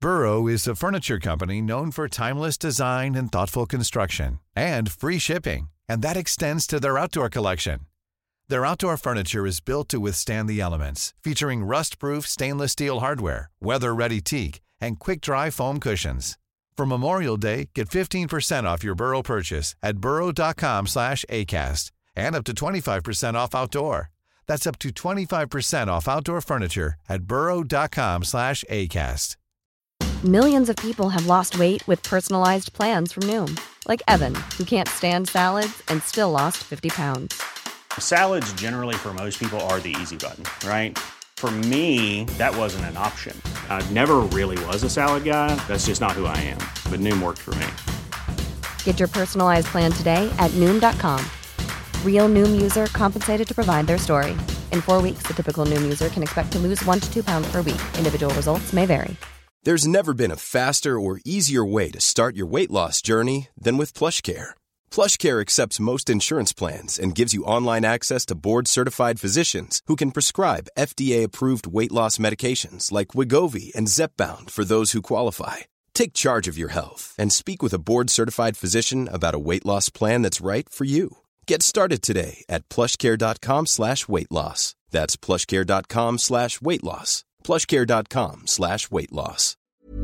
Burrow is a furniture company known for timeless design and thoughtful construction, and free shipping, and that extends to their outdoor collection. Their outdoor furniture is built to withstand the elements, featuring rust-proof stainless steel hardware, weather-ready teak, and quick-dry foam cushions. For Memorial Day, get 15% off your Burrow purchase at burrow.com/acast, and up to 25% off outdoor. That's up to 25% off outdoor furniture at burrow.com/acast. Millions of people have lost weight with personalized plans from Noom. Like Evan, who can't stand salads and still lost 50 pounds. Salads generally for most people are the easy button, right? For me, that wasn't an option. I never really was a salad guy. That's just not who I am. But Noom worked for me. Get your personalized plan today at Noom.com. Real Noom user compensated to provide their story. In 4 weeks, the typical Noom user can expect to lose 1 to 2 pounds per week. Individual results may vary. There's never been a faster or easier way to start your weight loss journey than with PlushCare. PlushCare accepts most insurance plans and gives you online access to board-certified physicians who can prescribe FDA-approved weight loss medications like Wegovy and Zepbound for those who qualify. Take charge of your health and speak with a board-certified physician about a weight loss plan that's right for you. Get started today at plushcare.com/weightloss. That's plushcare.com/weightloss. plushcare.com/weightloss.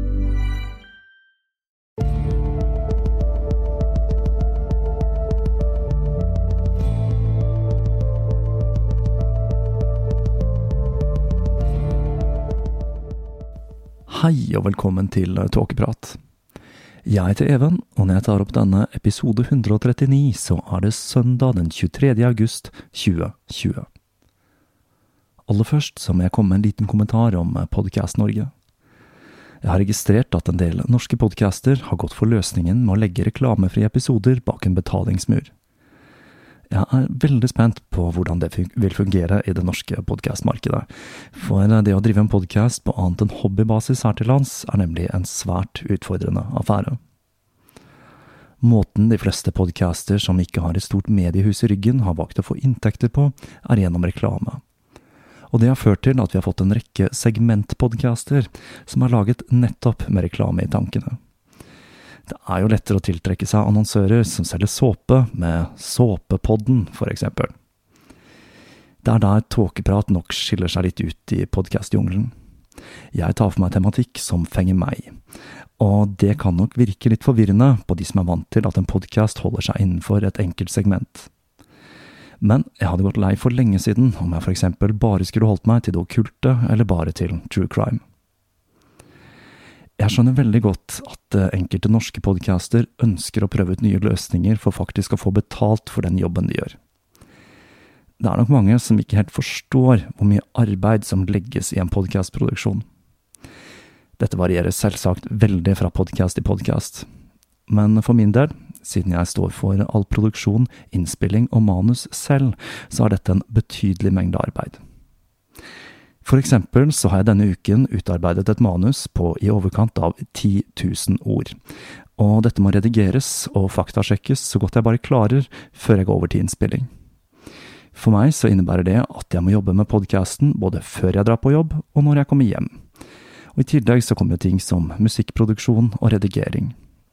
Hei og velkommen til Tåkeprat. Jeg heter Even, og når jeg tar opp denne episode 139, så det søndag den 23. august 2020. Aller først så må jeg komme med en liten kommentar om Podcast Norge. Jeg har registrert at en del norske podcaster har gått for løsningen med å legge reklamefrie episoder bak en betalingsmur. Jeg veldig spent på hvordan det vil fungere i det norske podcastmarkedet, for det å drive en podcast på annet enn hobbybasis her til lands nemlig en svært utfordrende affære. Måten de fleste podcaster som ikke har et stort mediehus i ryggen har valgt å få inntekter på, gjennom reklame. Og det har ført til at vi har fått en rekke segmentpodcaster som har laget nettopp med reklame i tankene. Det jo lettere å tiltrekke seg annonsører som selger såpe med såpepodden, for eksempel. Det der Tåkeprat nok skiller seg litt ut i podcastjungelen. Jeg tar for meg tematikk som fenger meg, og det kan nok virke litt forvirrende på de som vant til at en podcast holder seg innenfor et enkelt segment. Men jeg hadde gått lei for lenge siden om jeg for eksempel bare skulle holdt meg til det okkulte eller bare til true crime. Jeg skjønner veldig godt at enkelte norske podcaster ønsker å prøve ut nye løsninger for faktisk å få betalt for den jobben de gjør. Det nok mange som ikke helt forstår hvor mye arbeid som legges i en podcastproduksjon. Dette varierer selvsagt veldig fra podcast til podcast. Men for min del, siden jeg står for all produksjon, innspilling og manus selv, så dette en betydelig mengde arbeid. For eksempel så har jeg denne uken utarbeidet et manus på i overkant av 10 000 ord. Og dette må redigeres og faktasjekkes så godt jeg bare klarer før jeg går over til innspilling. For meg så innebærer det at jeg må jobbe med podcasten både før jeg drar på jobb og når jeg kommer hjem. Og i tillegg så kommer ting som musikkproduksjon og redigering.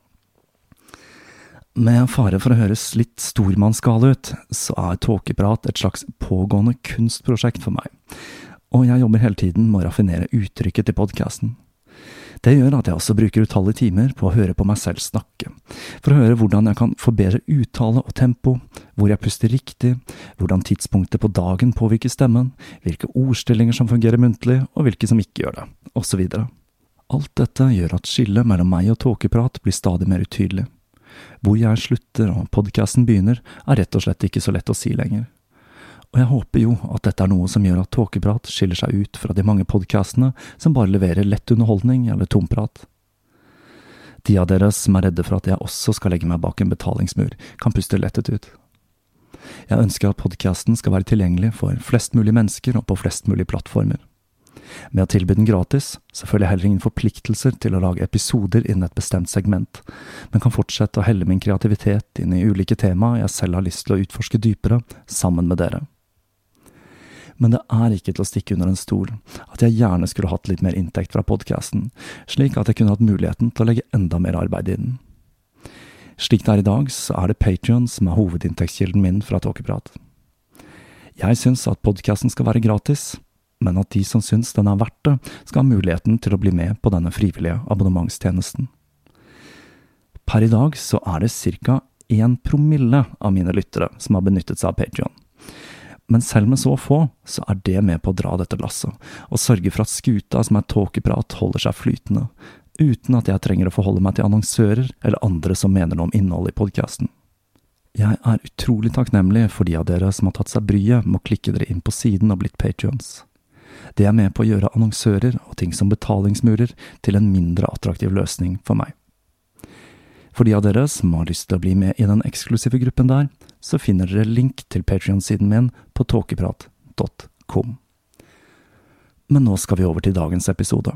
Med fare for å høres litt stormannsgale ut, så Tåkeprat et slags pågående kunstprosjekt for meg. Og jeg jobber hele tiden med å raffinere uttrykket til podcasten. Det gjør at jeg også bruker utallige timer på å høre på meg selv snakke, for å høre hvordan jeg kan forbedre uttale og tempo, hvor jeg puster riktig, hvordan tidspunktet på dagen påvirker stemmen, hvilke ordstillinger som fungerer muntlig, og hvilke som ikke gjør det, og så videre. Alt dette gjør at skillet mellom meg og Tåkeprat blir stadig mer utydelig. Hvor jeg slutter og podcasten begynner, rett og slett ikke så lett å si lenger. Og jeg håper jo at dette noe som gjør at Tåkeprat skiller seg ut fra de mange podcastene som bare leverer lett underholdning eller tomprat. De av dere som redde for at jeg også skal legge meg bak en betalingsmur, kan puste lettet ut. Jeg ønsker at podcasten skal være tilgjengelig for flest mulig mennesker og på flest mulig plattformer. Med å tilby den gratis, så føler jeg heller ingen forpliktelser til å lage episoder innen et bestemt segment, men kan fortsette å helle min kreativitet inn i ulike temaer jeg selv har lyst til å utforske dypere sammen med dere. Men det ikke til å stikke under en stol at jeg gjerne skulle hatt litt mer inntekt fra podcasten, slik at jeg kunne hatt muligheten til å legge enda mer arbeid i den. Slik det I dag, så det Patreon som hovedinntektskilden min fra Tåkeprat. Jeg synes at podcasten skal være gratis, men at de som synes den verdt det, skal ha muligheten til å bli med på denne frivillige abonnementstjenesten. Per I dag så det cirka 1 promille av mine lyttere som har benyttet seg av Patreon. Men selv med så få, så det med på å dra dette lasset, og sørge for at skuta som Tåkeprat holder seg flytende, uten at jeg trenger å forholde meg til annonsører eller andre som mener noe om innhold I podcasten. Jeg utrolig takknemlig for de av dere som har tatt seg bryet med å klikke dere inn på siden og blitt Patreons. Det med på å gjøre annonsører og ting som betalingsmurer til en mindre attraktiv løsning for meg. For de av dere som har lyst til å bli med I den eksklusive gruppen der, så finner dere link til Patreon-siden min på tåkeprat.com. Men nå skal vi over til dagens episode.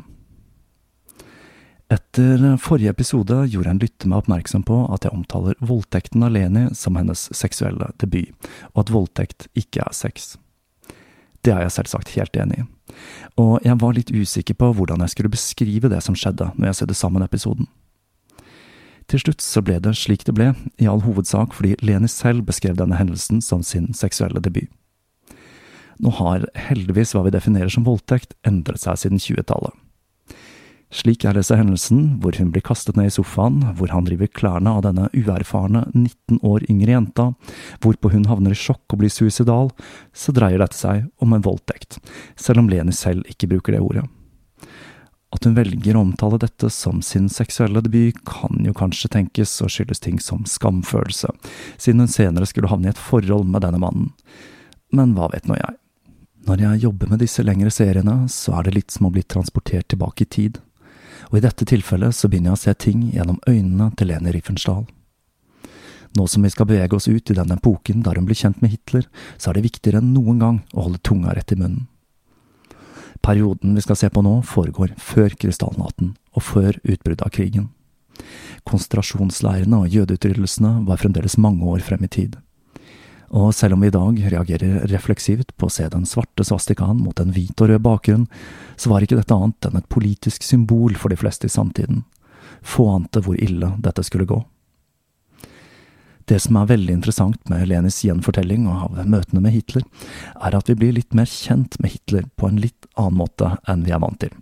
Etter forrige episode gjorde en lytter meg oppmerksom på at jeg omtaler voldtekten av Leni som hennes seksuelle debut, og at voldtekt ikke sex. Det jeg selvsagt helt enig I, og jeg var litt usikker på hvordan jeg skulle beskrive det som skjedde når jeg sydde sammen episoden. Til slutt så ble det slik det ble, I all hovedsak fordi Leni selv beskrev denne hendelsen som sin seksuelle debut. Nå har heldigvis hva vi definerer som voldtekt endret seg siden 20-tallet. Slik jeg leser hendelsen, hvor hun blir kastet ned I sofaen, hvor han river klærne av denne uerfarne 19 år yngre jenta, hvorpå hun havner I sjokk og blir suicidal, så dreier dette seg om en voldtekt, selv om Leni selv ikke bruker det ordet. At hun velger å omtale dette som sin seksuelle debut kan jo kanskje tenkes å skyldes ting som skamfølelse, siden hun senere skulle havne I et forhold med denne mannen. Men hva vet nå jeg? Når jeg jobber med disse lengre seriene, så det litt som å bli transportert tilbake I tid. Og I dette tilfellet så begynner jeg å se ting gjennom øynene til Leni Riefenstahl. Nå som vi skal bevege oss ut I denne epoken der hun blir kjent med Hitler, så det viktigere enn noen gang å holde tunga rett I munnen. Perioden vi skal se på nå foregår før krystallnatten og før utbruddet av krigen. Konsentrasjonsleirene og jødeutryddelsene var fremdeles mange år frem I tid. Og selv om vi I dag reagerer refleksivt på å se den svarte svastikaen mot en hvit og rød bakgrunn, så var ikke dette annet enn et politisk symbol for de fleste I samtiden. Få ante hvor ille dette skulle gå. Det som veldig interessant med Lenis gjenfortelling av møtene med Hitler, at vi blir litt mer kjent med Hitler på en litt annen måte enn vi vant til.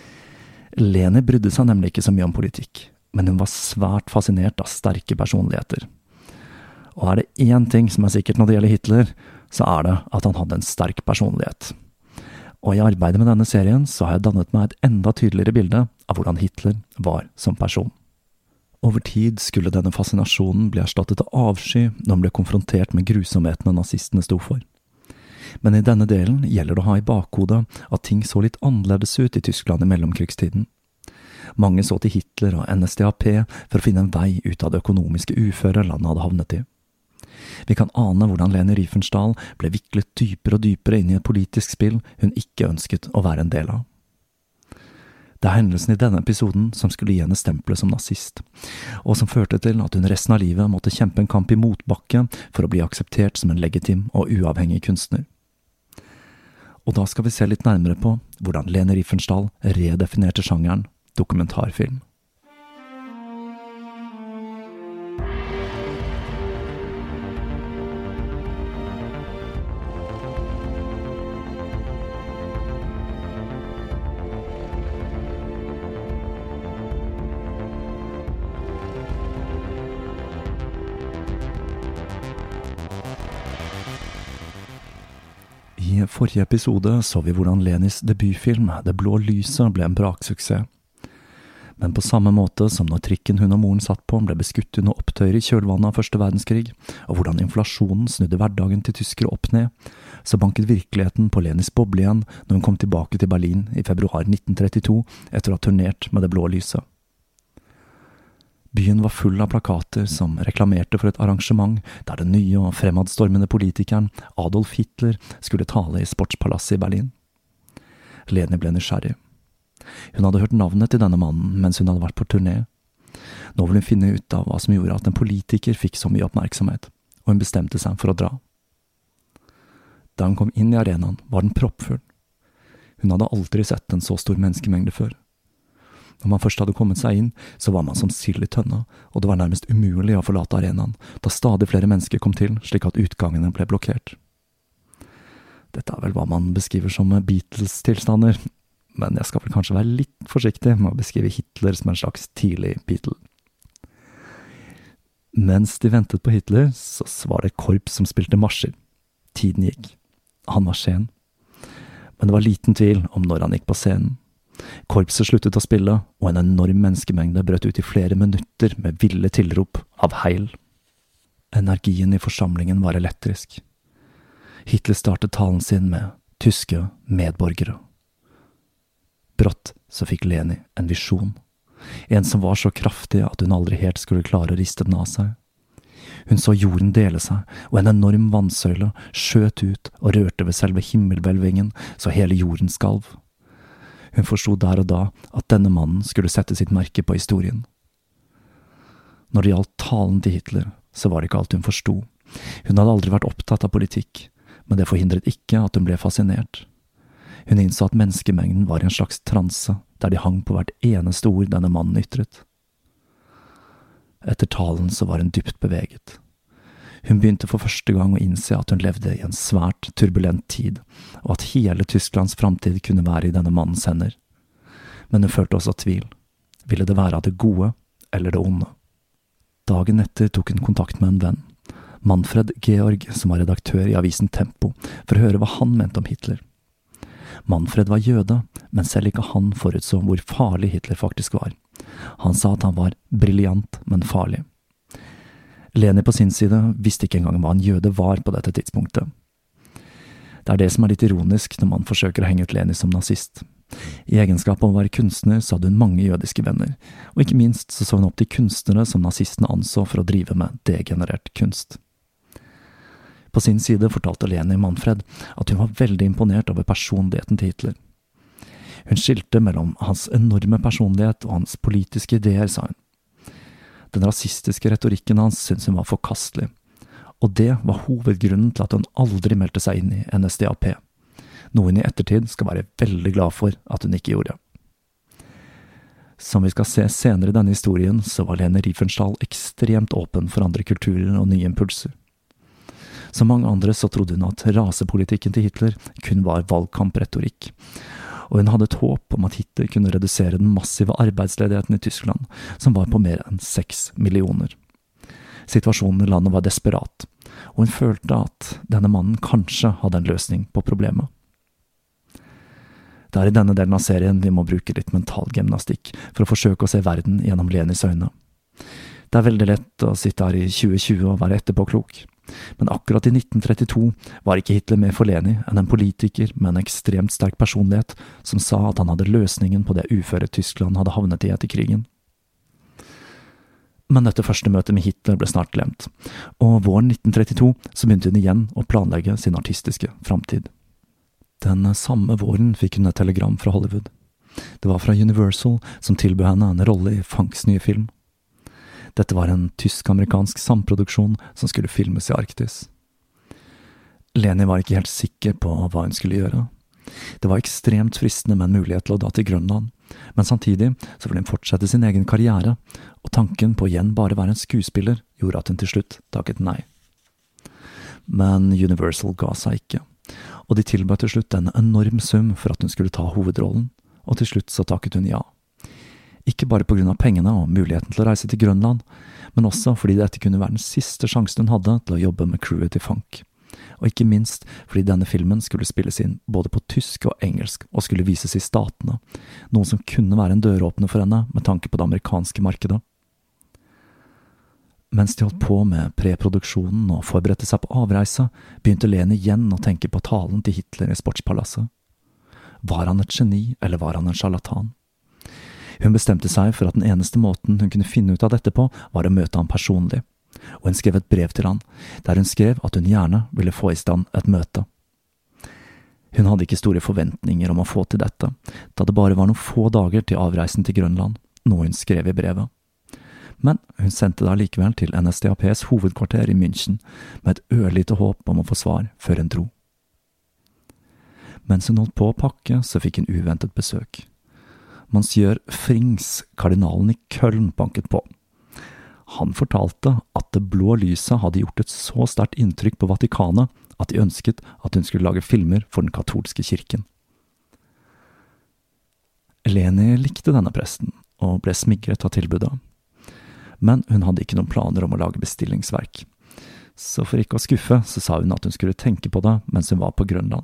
Leni brydde seg nemlig ikke så mye om politikk, men hun var svært fascinert av sterke personligheter. Og det én ting som sikkert når det gjelder Hitler, så det at han hadde en sterk personlighet. Og I arbeidet med denne serien så har jeg dannet meg et enda tydeligere bilde av hvordan Hitler var som person. Over tid skulle denne fascinasjonen bli erstattet av avsky når han ble konfrontert med grusomhetene nazistene sto for. Men I denne delen gjelder det å ha I bakhodet at ting så litt annerledes ut I Tyskland I mellomkrigstiden. Mange så til Hitler og NSDAP for å finne en vei ut av det økonomiske uføre landet hadde havnet I. Vi kan ane hvordan Leni Riefenstahl ble viklet dypere og dypere inn I et politisk spill hun ikke ønsket å være en del av. Det hendelsen I denne episoden som skulle gi henne stempelet som nazist, og som førte til at hun resten av livet måtte kjempe en kamp I motbakke for å bli akseptert som en legitim og uavhengig kunstner. Og da skal vi se litt nærmere på hvordan Leni Riefenstahl redefinerte sjangeren dokumentarfilm. I forrige episode så vi hvordan Lenis debutfilm, Det blå lyset, ble en braksuksess. Men på samme måte som når trikken hun og moren satt på ble beskutt under opptøyer I kjølvannet av første verdenskrig, og hvordan inflasjonen snudde hverdagen til tyskere opp ned, så banket virkeligheten på Lenis boble igjen når hun kom tilbake til Berlin I februar 1932 etter å ha turnert med Det blå lyset. Byen var full av plakater som reklamerte for et arrangement der den nye og fremadstormende politikeren Adolf Hitler skulle tale I Sportspalasset I Berlin. Leni ble nysgjerrig. Hun hadde hørt navnet til denne mannen mens hun hadde vært på turné. Nå ville hun finne ut av hva som gjorde at en politiker fikk så mye oppmerksomhet, og hun bestemte seg for å dra. Da hun kom inn i arenaen, var den proppfull. Hun hadde aldri sett en så stor menneskemengde før. Når man først hadde kommet seg inn, så var man som sild i tønna, og det var nærmest umulig å forlate arenaen, da stadig flere mennesker kom til, slik at utgangene ble blokkert. Dette vel hva man beskriver som Beatles-tilstander, men jeg skal vel kanskje være litt forsiktig med å beskrive Hitler som en slags tidlig Beatle. Mens de ventet på Hitler, så var det et korps som spilte marsjer. Tiden gikk. Han var sen. Men det var liten tvil om når han gikk på scenen. Korpset sluttet å spille, og en enorm menneskemengde brøt ut i flere minutter med ville tilrop av heil. Energien i forsamlingen var elektrisk. Hitler startet talen sin med tyske medborgere. Brått så fikk Leni en visjon. En som var så kraftig at hun aldri helt skulle klare å riste den av seg. Hun så jorden dele seg, og en enorm vannsøyle skjøt ut og rørte ved selve himmelhvelvingen, så hele jorden skalv. Hun forstod der og da at denne mannen skulle sette sitt merke på historien. Når det gjaldt talen til Hitler, så var det ikke alt hun forstod. Hun hadde aldri vært opptatt av politikk, men det forhindret ikke at hun ble fascinert. Hun innså at menneskemengden var i en slags transe, der de hang på hvert eneste ord denne mannen ytret. Etter talen så var hun dypt beveget. Hun begynte for første gang å innse at hun levde i en svært turbulent tid, og at hele Tysklands framtid kunne være i denne mannens hender. Men hun følte også tvil. Ville det være av det gode eller det onde? Dagen etter tok hun kontakt med en venn, Manfred Georg, som var redaktør i avisen Tempo, for å høre hva han mente om Hitler. Manfred var jøde, men selv ikke han forutså hvor farlig Hitler faktisk var. Han sa at han var briljant, men farlig. Leni på sin side visste ikke engang hva en jøde var på dette tidspunktet. Det er det som er litt ironisk når man forsøker å henge ut Leni som nazist. I egenskap av å være kunstner så hadde hun mange jødiske venner, og ikke minst så hun opp til kunstnere som nazistene anså for å drive med degenerert kunst. På sin side fortalte Leni Manfred at hun var veldig imponert over personligheten til Hitler. Hun skilte mellom hans enorme personlighet og hans politiske ideer, sa hun. Den rasistiske retorikken hans syntes hun var forkastelig, og det var hovedgrunnen til at hun aldri meldte seg inn i NSDAP, noe hun i ettertid skal være veldig glad for at hun ikke gjorde. Som vi skal se senere i denne historien, så var Leni Riefenstahl ekstremt åpen for andre kulturer og nye impulser. Som mange andre så trodde hun at rasepolitikken til Hitler kun var valgkampretorikk, og hun hadde et håp om at Hitler kunne redusere den massive arbeidsledigheten i Tyskland, som var på mer enn 6 millioner. Situasjonen i landet var desperat, og hun følte at denne mannen kanskje hadde en løsning på problemet. Det er i denne delen av serien vi må bruke litt mental gymnastikk for å forsøke å se verden gjennom Lenis øyne. Det er veldig lett å sitte her i 2020 og være etterpåklok. Men akkurat i 1932 var ikke Hitler mer for Leni enn en politiker med en ekstremt sterk personlighet som sa at han hadde løsningen på det uføre Tyskland hadde havnet i etter krigen. Men dette første møtet med Hitler ble snart glemt, og våren 1932 så begynte hun igjen å planlegge sin artistiske framtid. Den samme våren fikk hun et telegram fra Hollywood. Det var fra Universal, som tilbød henne en rolle i Funks nye film. Dette var en tysk-amerikansk samproduksjon som skulle filmes i Arktis. Leni var ikke helt sikker på hva hun skulle gjøre. Det var ekstremt fristende med en mulighet til å dra til Grønland, men samtidig så ville hun fortsette sin egen karriere, og tanken på igjen bare være en skuespiller gjorde at hun til slutt takket nei. Men Universal ga seg ikke, og de tilbød til slutt en enorm sum for at hun skulle ta hovedrollen, og til slutt så takket hun ja. Ikke bare på grunn av pengene og muligheten til å reise til Grønland, men også fordi dette kunne være den siste sjansen hun hadde til å jobbe med crewet til Funk. Og ikke minst fordi denne filmen skulle spilles inn både på tysk og engelsk og skulle vises i statene, noe som kunne være en døråpner for henne med tanke på det amerikanske markedet. Mens de holdt på med preproduksjonen og forberedte seg på avreise, begynte Leni igjen å tenke på talen til Hitler i Sportspalasset. Var han et geni, eller var han en charlatan? Hun bestemte seg for at den eneste måten hun kunne finne ut av dette på, var å møte ham personlig, og hun skrev et brev til han, der hun skrev at hun gjerne ville få i stand et møte. Hun hadde ikke store forventninger om å få til dette, da det bare var noen få dager til avreisen til Grønland, noe hun skrev i brevet. Men hun sendte det likevel til NSDAPs hovedkvarter i München, med et ørlite håp om å få svar før hun dro. Mens hun holdt på å pakke, så fikk hun uventet besøk. Monsieur Frings, kardinalen i Köln, banket på. Han fortalte at det blå lyset hadde gjort et så sterkt inntrykk på Vatikanet at de ønsket at hun skulle lage filmer for den katolske kirken. Leni likte denne presten, og ble smigret av tilbudet. Men hun hadde ikke noen planer om å lage bestillingsverk. Så for ikke å skuffe, så sa hun at hun skulle tenke på det mens hun var på Grønland.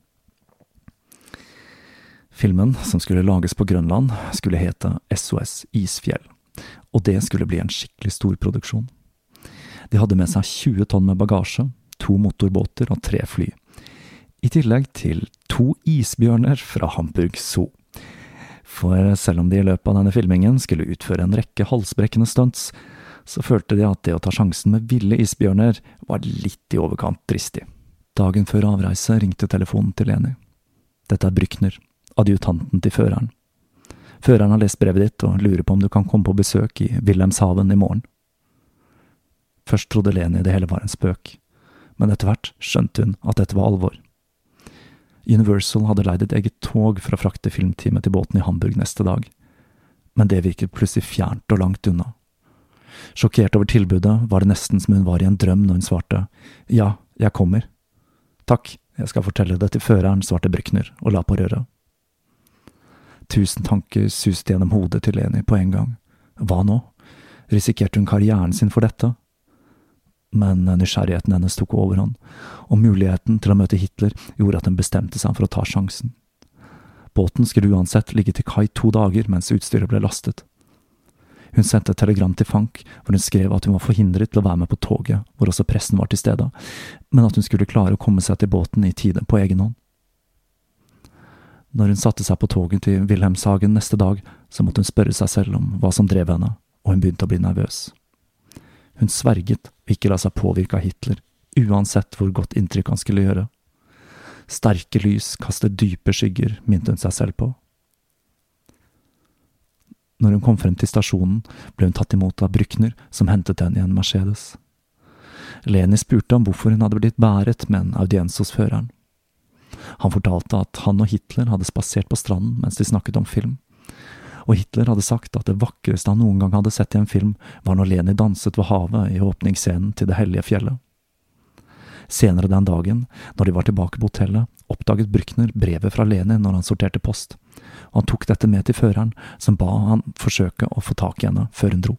Filmen som skulle lages på Grønland skulle hete SOS Isfjell, og det skulle bli en skikkelig stor produksjon. De hadde med seg 20 tonn med bagasje, 2 motorbåter og 3 fly, i tillegg til 2 isbjørner fra Hamburg Zoo. For selv om de i løpet av denne filmingen skulle utføre en rekke halsbrekkende stunts, så følte de at det å ta sjansen med ville isbjørner var litt i overkant dristig. Dagen før avreise ringte telefonen til Leni. Dette er Brückner, adjutanten til føreren. Føreren har lest brevet ditt og lurer på om du kan komme på besøk i Wilhelmshaven i morgen. Først trodde Leni det hele var en spøk, men etter hvert skjønte hun at dette var alvor. Universal hadde leid et eget tog for å frakte filmteamet til båten i Hamburg neste dag, men det virket plutselig fjernt og langt unna. Sjokkert over tilbudet var det nesten som hun var i en drøm når hun svarte, «Ja, jeg kommer.» «Takk, jeg skal fortelle det til føreren», svarte Brückner og la på røret. 1000 tanker suste gjennom hodet til Leni på en gang. Hva nå? Risikerte hun karrieren sin for dette? Men nysgjerrigheten hennes tok overhånd, og muligheten til å møte Hitler gjorde at hun bestemte seg for å ta sjansen. Båten skulle uansett ligge til kai 2 dager mens utstyret ble lastet. Hun sendte et telegram til Fank, hvor hun skrev at hun var forhindret til å være med på toget, hvor også pressen var til stede, men at hun skulle klare å komme seg til båten i tide på egen hånd. Når hun satte seg på toget til Wilhelmshaven neste dag, så måtte hun spørre seg selv om hva som drev henne, og hun begynte å bli nervøs. Hun sverget å ikke la seg påvirke av Hitler, uansett hvor godt inntrykk han skulle gjøre. Sterke lys kaster dype skygger, minte hun seg selv på. Når hun kom frem til stasjonen, ble hun tatt imot av Brückner, som hentet henne i en Mercedes. Leni spurte om hvorfor hun hadde blitt bæret med en audiens hos føreren. Han fortalte at han og Hitler hadde spasert på stranden mens de snakket om film, og Hitler hadde sagt at det vakreste han noen gang hadde sett i en film var når Leni danset ved havet i åpningsscenen til Det hellige fjellet. Senere den dagen, når de var tilbake på hotellet, oppdaget Brückner brevet fra Leni når han sorterte post, og han tok dette med til føreren, som ba han forsøke å få tak i henne før hun dro.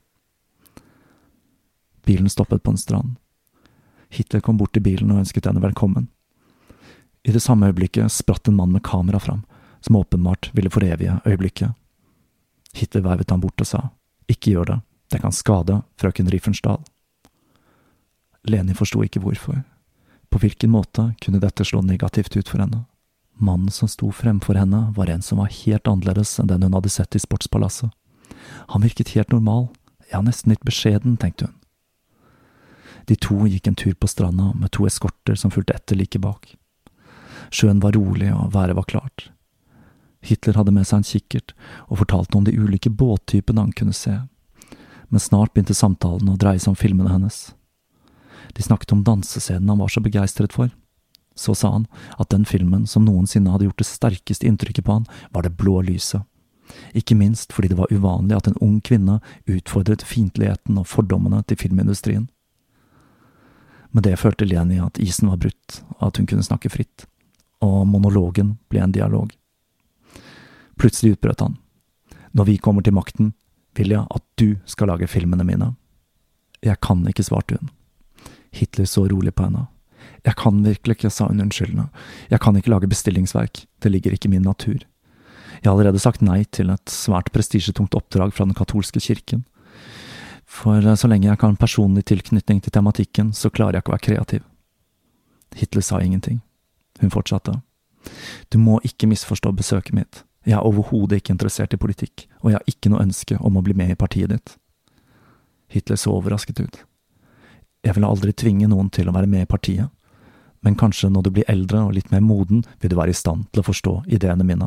Bilen stoppet på en strand. Hitler kom bort til bilen og ønsket henne velkommen. I det samme øyeblikket spratt en mann med kamera fram, som åpenbart ville forevige øyeblikket. Hitler veivet han bort og sa, «Ikke gjør det, det kan skade frøken Riefenstahl.» Leni forstod ikke hvorfor. På hvilken måte kunne dette slå negativt ut for henne? Mannen som sto fremfor henne var en som var helt annerledes enn den hun hadde sett i sportspalasset. Han virket helt normal, ja nesten litt beskjeden, tenkte hun. De to gikk en tur på stranda med 2 eskorter som fulgte etter like bak. Sjøen var rolig og været var klart. Hitler hadde med seg en kikkert og fortalte om de ulike båttypene han kunne se. Men snart begynte samtalen å dreie seg om filmene hennes. De snakket om dansescenen han var så begeistret for. Så sa han at den filmen som noensinne hadde gjort det sterkeste inntrykket på han, var Det blå lyset. Ikke minst fordi det var uvanlig at en ung kvinne utfordret fiendtligheten og fordommene til filmindustrien. Med det følte Leni at isen var brutt, og at hun kunne snakke fritt. Og monologen ble en dialog. Plutselig utbrøt han. Når vi kommer til makten, vil jeg at du skal lage filmene mine. Jeg kan ikke, svarte hun. Hitler så rolig på henne. Jeg kan virkelig ikke, sa hun unnskyldende. Jeg kan ikke lage bestillingsverk, det ligger ikke i min natur. Jeg har allerede sagt nei til et svært prestisjetungt oppdrag fra den katolske kirken. For så lenge jeg kan ha personlig tilknytning til tematikken, så klarer jeg ikke å være kreativ. Hitler sa ingenting. Hun fortsatte. Du må ikke misforstå besøket mitt. Jeg er overhodet ikke interessert i politikk, og jeg har ikke noe ønske om å bli med i partiet ditt. Hitler så overrasket ut. Jeg vil aldri tvinge noen til å være med i partiet, men kanskje når du blir eldre og litt mer moden, vil du være i stand til å forstå ideene mine.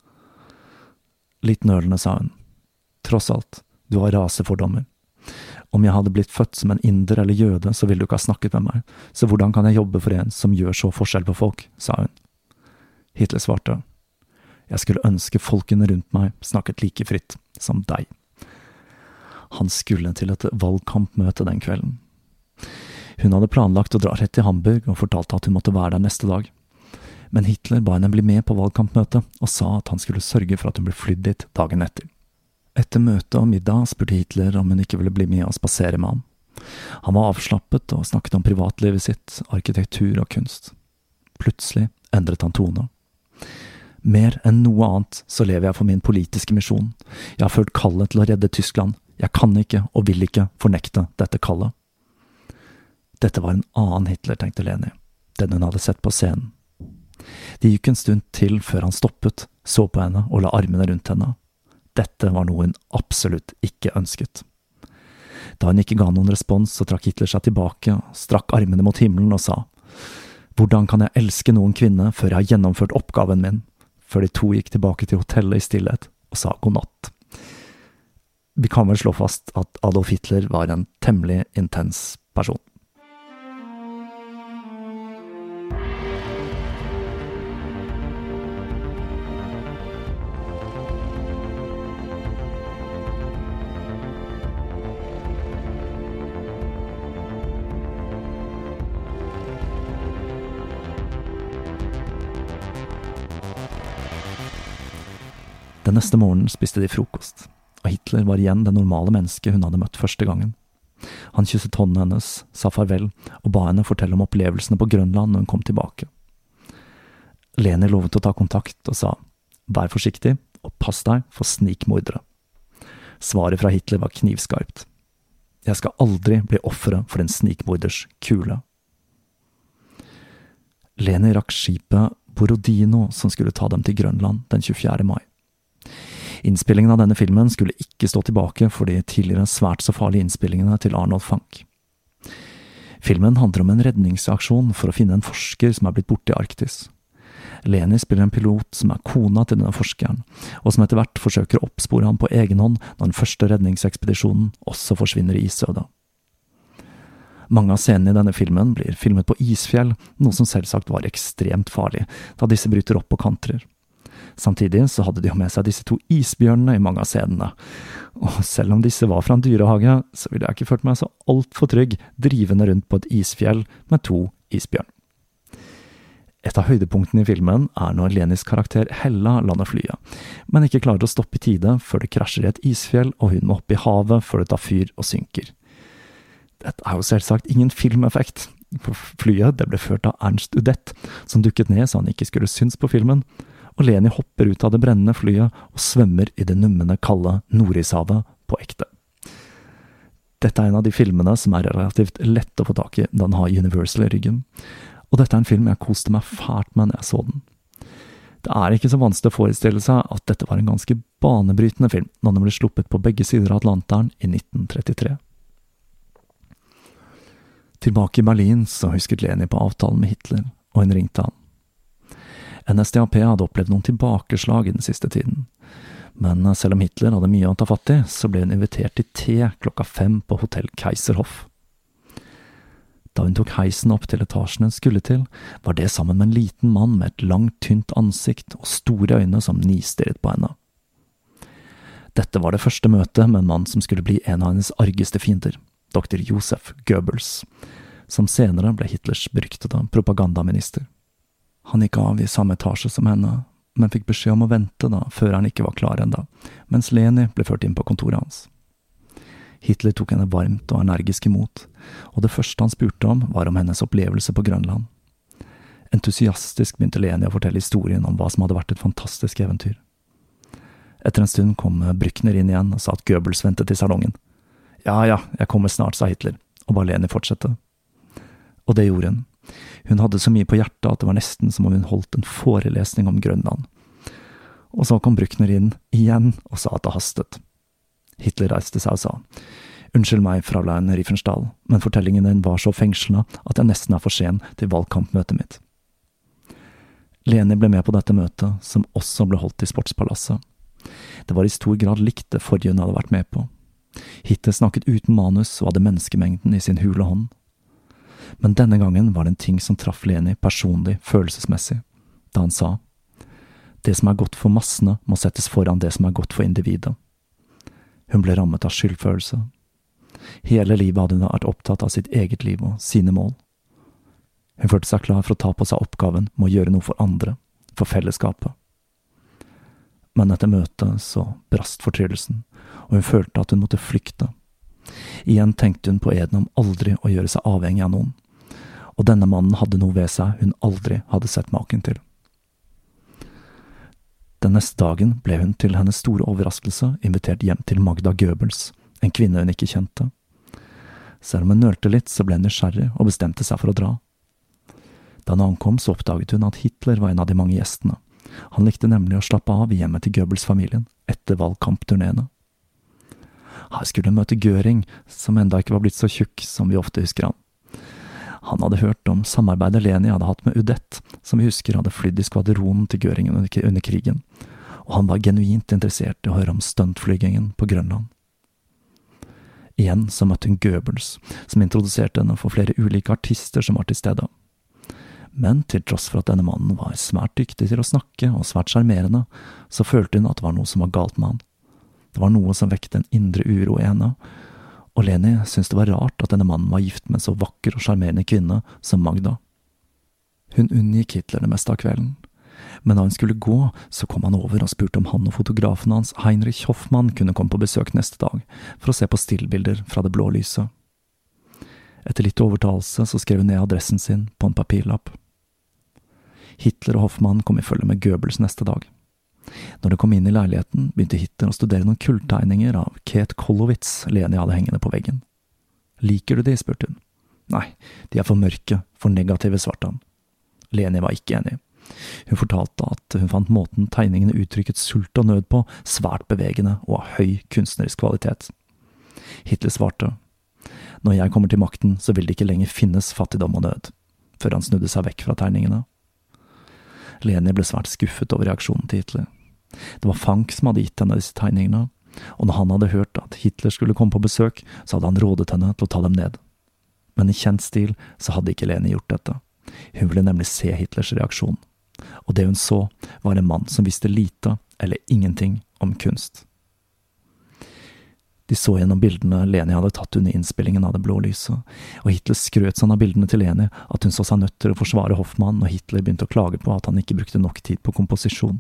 Litt nølende sa hun. Tross alt, du har rasefordommer. Om jeg hadde blitt født som en inder eller jøde, så ville du ikke ha snakket med meg, så hvordan kan jeg jobbe for en som gjør så forskjell på folk, sa hun. Hitler svarte, «Jeg skulle ønske folkene rundt meg snakket like fritt som deg.» Han skulle til et valgkampmøte den kvelden. Hun hadde planlagt å dra rett til Hamburg og fortalte at hun måtte være der neste dag. Men Hitler ba henne bli med på valgkampmøtet og sa at han skulle sørge for at hun ble flydd dit dagen etter. Etter møtet og middag spurte Hitler om hun ikke ville bli med og spasere med ham. Han var avslappet og snakket om privatlivet sitt, arkitektur og kunst. Plutselig endret han tone. Mer enn noe annet så lever jeg for min politiske misjon. Jeg har følt kallet til å redde Tyskland. Jeg kan ikke og vil ikke fornekte dette kallet. Dette var en annen Hitler, tenkte Leni, den hun hadde sett på scenen. Det gikk en stund til før han stoppet, så på henne og la armene rundt henne. Dette var noe hun absolutt ikke ønsket. Da hun ikke ga noen respons, så trakk Hitler seg tilbake, strakk armene mot himmelen og sa, «Hvordan kan jeg elske noen kvinne før jeg har gjennomført oppgaven min?» Før de to gikk tilbake til hotellet i stillhet og sa god natt. Vi kan vel slå fast at Adolf Hitler var en temmelig intens person. Den neste morgenen spiste de frokost, og Hitler var igjen det normale mennesket hun hadde møtt første gangen. Han kysset hånden hennes, sa farvel, og ba henne fortelle om opplevelsene på Grønland når hun kom tilbake. Leni lovet å ta kontakt og sa, «Vær forsiktig, og pass deg for snikmordere.» Svaret fra Hitler var knivskarpt. «Jeg skal aldri bli offeret for en snikmorders kule.» Leni rakk skipet Borodino som skulle ta dem til Grønland den 24. mai. Innspillingen av denne filmen skulle ikke stå tilbake for de tidligere svært så farlige innspillingene til Arnold Fanck. Filmen handler om en redningsaksjon for å finne en forsker som er blitt borte i Arktis. Leni spiller en pilot som er kona til denne forskeren, og som etter hvert forsøker å oppspore ham på egen hånd når den første redningsekspedisjonen også forsvinner i isødet. Mange av scenene i denne filmen blir filmet på isfjell, noe som selvsagt var ekstremt farlig, da disse bryter opp og kantrer. Samtidig så hadde de jo med seg disse to isbjørnene i mange av scenene, og selv om disse var fra en dyrehage, så ville jeg ikke følt meg så alt for trygg drivende rundt på et isfjell med to isbjørn. Et av høydepunktene i filmen er når Lenis karakter Hella lander flyet, men ikke klarer å stoppe i tide før det krasjer i et isfjell og hun må opp i havet før det tar fyr og synker. Dette er jo selvsagt ingen filmeffekt, for flyet det ble ført av Ernst Udet, som dukket ned så han ikke skulle synes på filmen, og Leni hopper ut av det brennende flyet og svømmer i det nummende kalde Nordishavet på ekte. Dette er en av de filmene som er relativt lett å få tak i da den har Universal i ryggen, og dette er en film jeg koste meg fælt med når jeg så den. Det er ikke så vanskelig å forestille seg at dette var en ganske banebrytende film når den ble sluppet på begge sider av Atlanteren i 1933. Tilbake i Berlin så husket Leni på avtalen med Hitler, og hun ringte han. NSDAP hadde opplevd noen tilbakeslag i den siste tiden, men selv om Hitler hadde mye å ta fatt i, så ble hun invitert til te 5:00 på Hotell Kaiserhof. Da hun tok heisen opp til etasjen hun skulle til, var det sammen med en liten mann med et langt, tynt ansikt og store øyne som nistirret på henne. Dette var det første møtet med en mann som skulle bli en av hennes argeste fiender, Dr. Josef Goebbels, som senere ble Hitlers beryktede propagandaminister. Han gikk av i samme etasje som henne, men fikk beskjed om å vente da, før han ikke var klar enda, mens Leni ble ført inn på kontoret hans. Hitler tok henne varmt og energisk imot, og det første han spurte om var om hennes opplevelse på Grønland. Entusiastisk begynte Leni å fortelle historien om hva som hadde vært et fantastisk eventyr. Etter en stund kom Brückner inn igjen og sa at Goebbels ventet i salongen. Ja, jeg kommer snart, sa Hitler, og ba Leni fortsette. Og det gjorde hun. Hun hadde så mye på hjertet at det var nesten som om hun holdt en forelesning om Grønland. Og så kom Brückner inn igjen og sa at det hastet. Hitler reiste seg og sa, «Unnskyld meg, Fraulein Riefenstahl, men fortellingen din var så fengslende at jeg nesten er for sen til valgkampmøtet mitt.» Leni ble med på dette møtet, som også ble holdt i Sportspalasset. Det var i stor grad likt det forrige hun hadde vært med på. Hitler snakket uten manus og hadde menneskemengden i sin hule hånd. Men denne gangen var det en ting som traff Leni personlig, følelsesmessig, da han sa, Det som godt for massene må settes foran det som godt for individet. Hun ble rammet av skyldfølelse. Hele livet hadde hun vært opptatt av sitt eget liv og sine mål. Hun følte seg klar for å ta på seg oppgaven med å gjøre noe for andre, for fellesskapet. Men etter møtet så brast fortryllelsen, og hun følte at hun måtte flykte. Igjen tenkte hun på eden om aldri å gjøre seg avhengig av noen, og denne mannen hadde noe ved seg hun aldri hadde sett maken til. Den neste dagen ble hun til hennes store overraskelse invitert hjem til Magda Goebbels, en kvinne hun ikke kjente. Selv om hun nølte litt, så ble hun nysgjerrig og bestemte seg for å dra. Da hun ankom, så oppdaget hun at Hitler var en av de mange gjestene. Han likte nemlig å slappe av i hjemmet til Goebbels-familien etter valgkampturneene. Her skulle hun møte Göring, som enda ikke var blitt så tjukk som vi ofte husker han. Han hadde hørt om samarbeidet Leni hadde hatt med Udett, som vi husker hadde flydd i skvadronen til Göring under krigen, og han var genuint interessert i å høre om stuntflygingen på Grønland. Igjen så møtte hun Goebbels, som introduserte henne for flere ulike artister som var til stede. Men til tross for at denne mannen var svært dyktig til å snakke og svært sjarmerende, så følte hun at det var noe som var galt med han. Det var noe som vekket en indre uro i henne, og Leni syntes det var rart at denne mannen var gift med en så vakker og sjarmerende kvinne som Magda. Hun unngikk Hitler det meste av kvelden, men da hun skulle gå, så kom han over og spurte om han og fotografen hans, Heinrich Hoffmann, kunne komme på besøk neste dag, for å se på stillbilder fra det blå lyset. Etter litt overtalelse så skrev hun ned adressen sin på en papirlapp. Hitler og Hoffmann kom i følge med Goebbels neste dag. Når de kom inn i leiligheten, begynte Hitler å studere noen kulltegninger av Kate Kollowitz Leni hadde hengende på veggen. «Liker du de?» spurte hun. «Nei, de for mørke, for negative», svarte han. Leni var ikke enig. Hun fortalte at hun fant måten tegningene uttrykket sult og nød på svært bevegende og av høy kunstnerisk kvalitet. Hitler svarte, «Når jeg kommer til makten, så vil det ikke lenger finnes fattigdom og nød», før han snudde seg vekk fra tegningene. Leni ble svært skuffet over reaksjonen til Hitler. Det var Frank som hadde gitt henne disse tegningene, og når han hadde hørt at Hitler skulle komme på besøk, så hadde han rådet henne til å ta dem ned. Men i kjent stil så hadde ikke Leni gjort dette. Hun ville nemlig se Hitlers reaksjon, og det hun så var en mann som visste lite eller ingenting om kunst. De så gjennom bildene Leni hadde tatt under innspillingen av det blå lyset, og Hitler skrøt sånn av bildene til Leni at hun så seg nødt til å forsvare Hoffmann når Hitler begynte å klage på at han ikke brukte nok tid på komposisjon.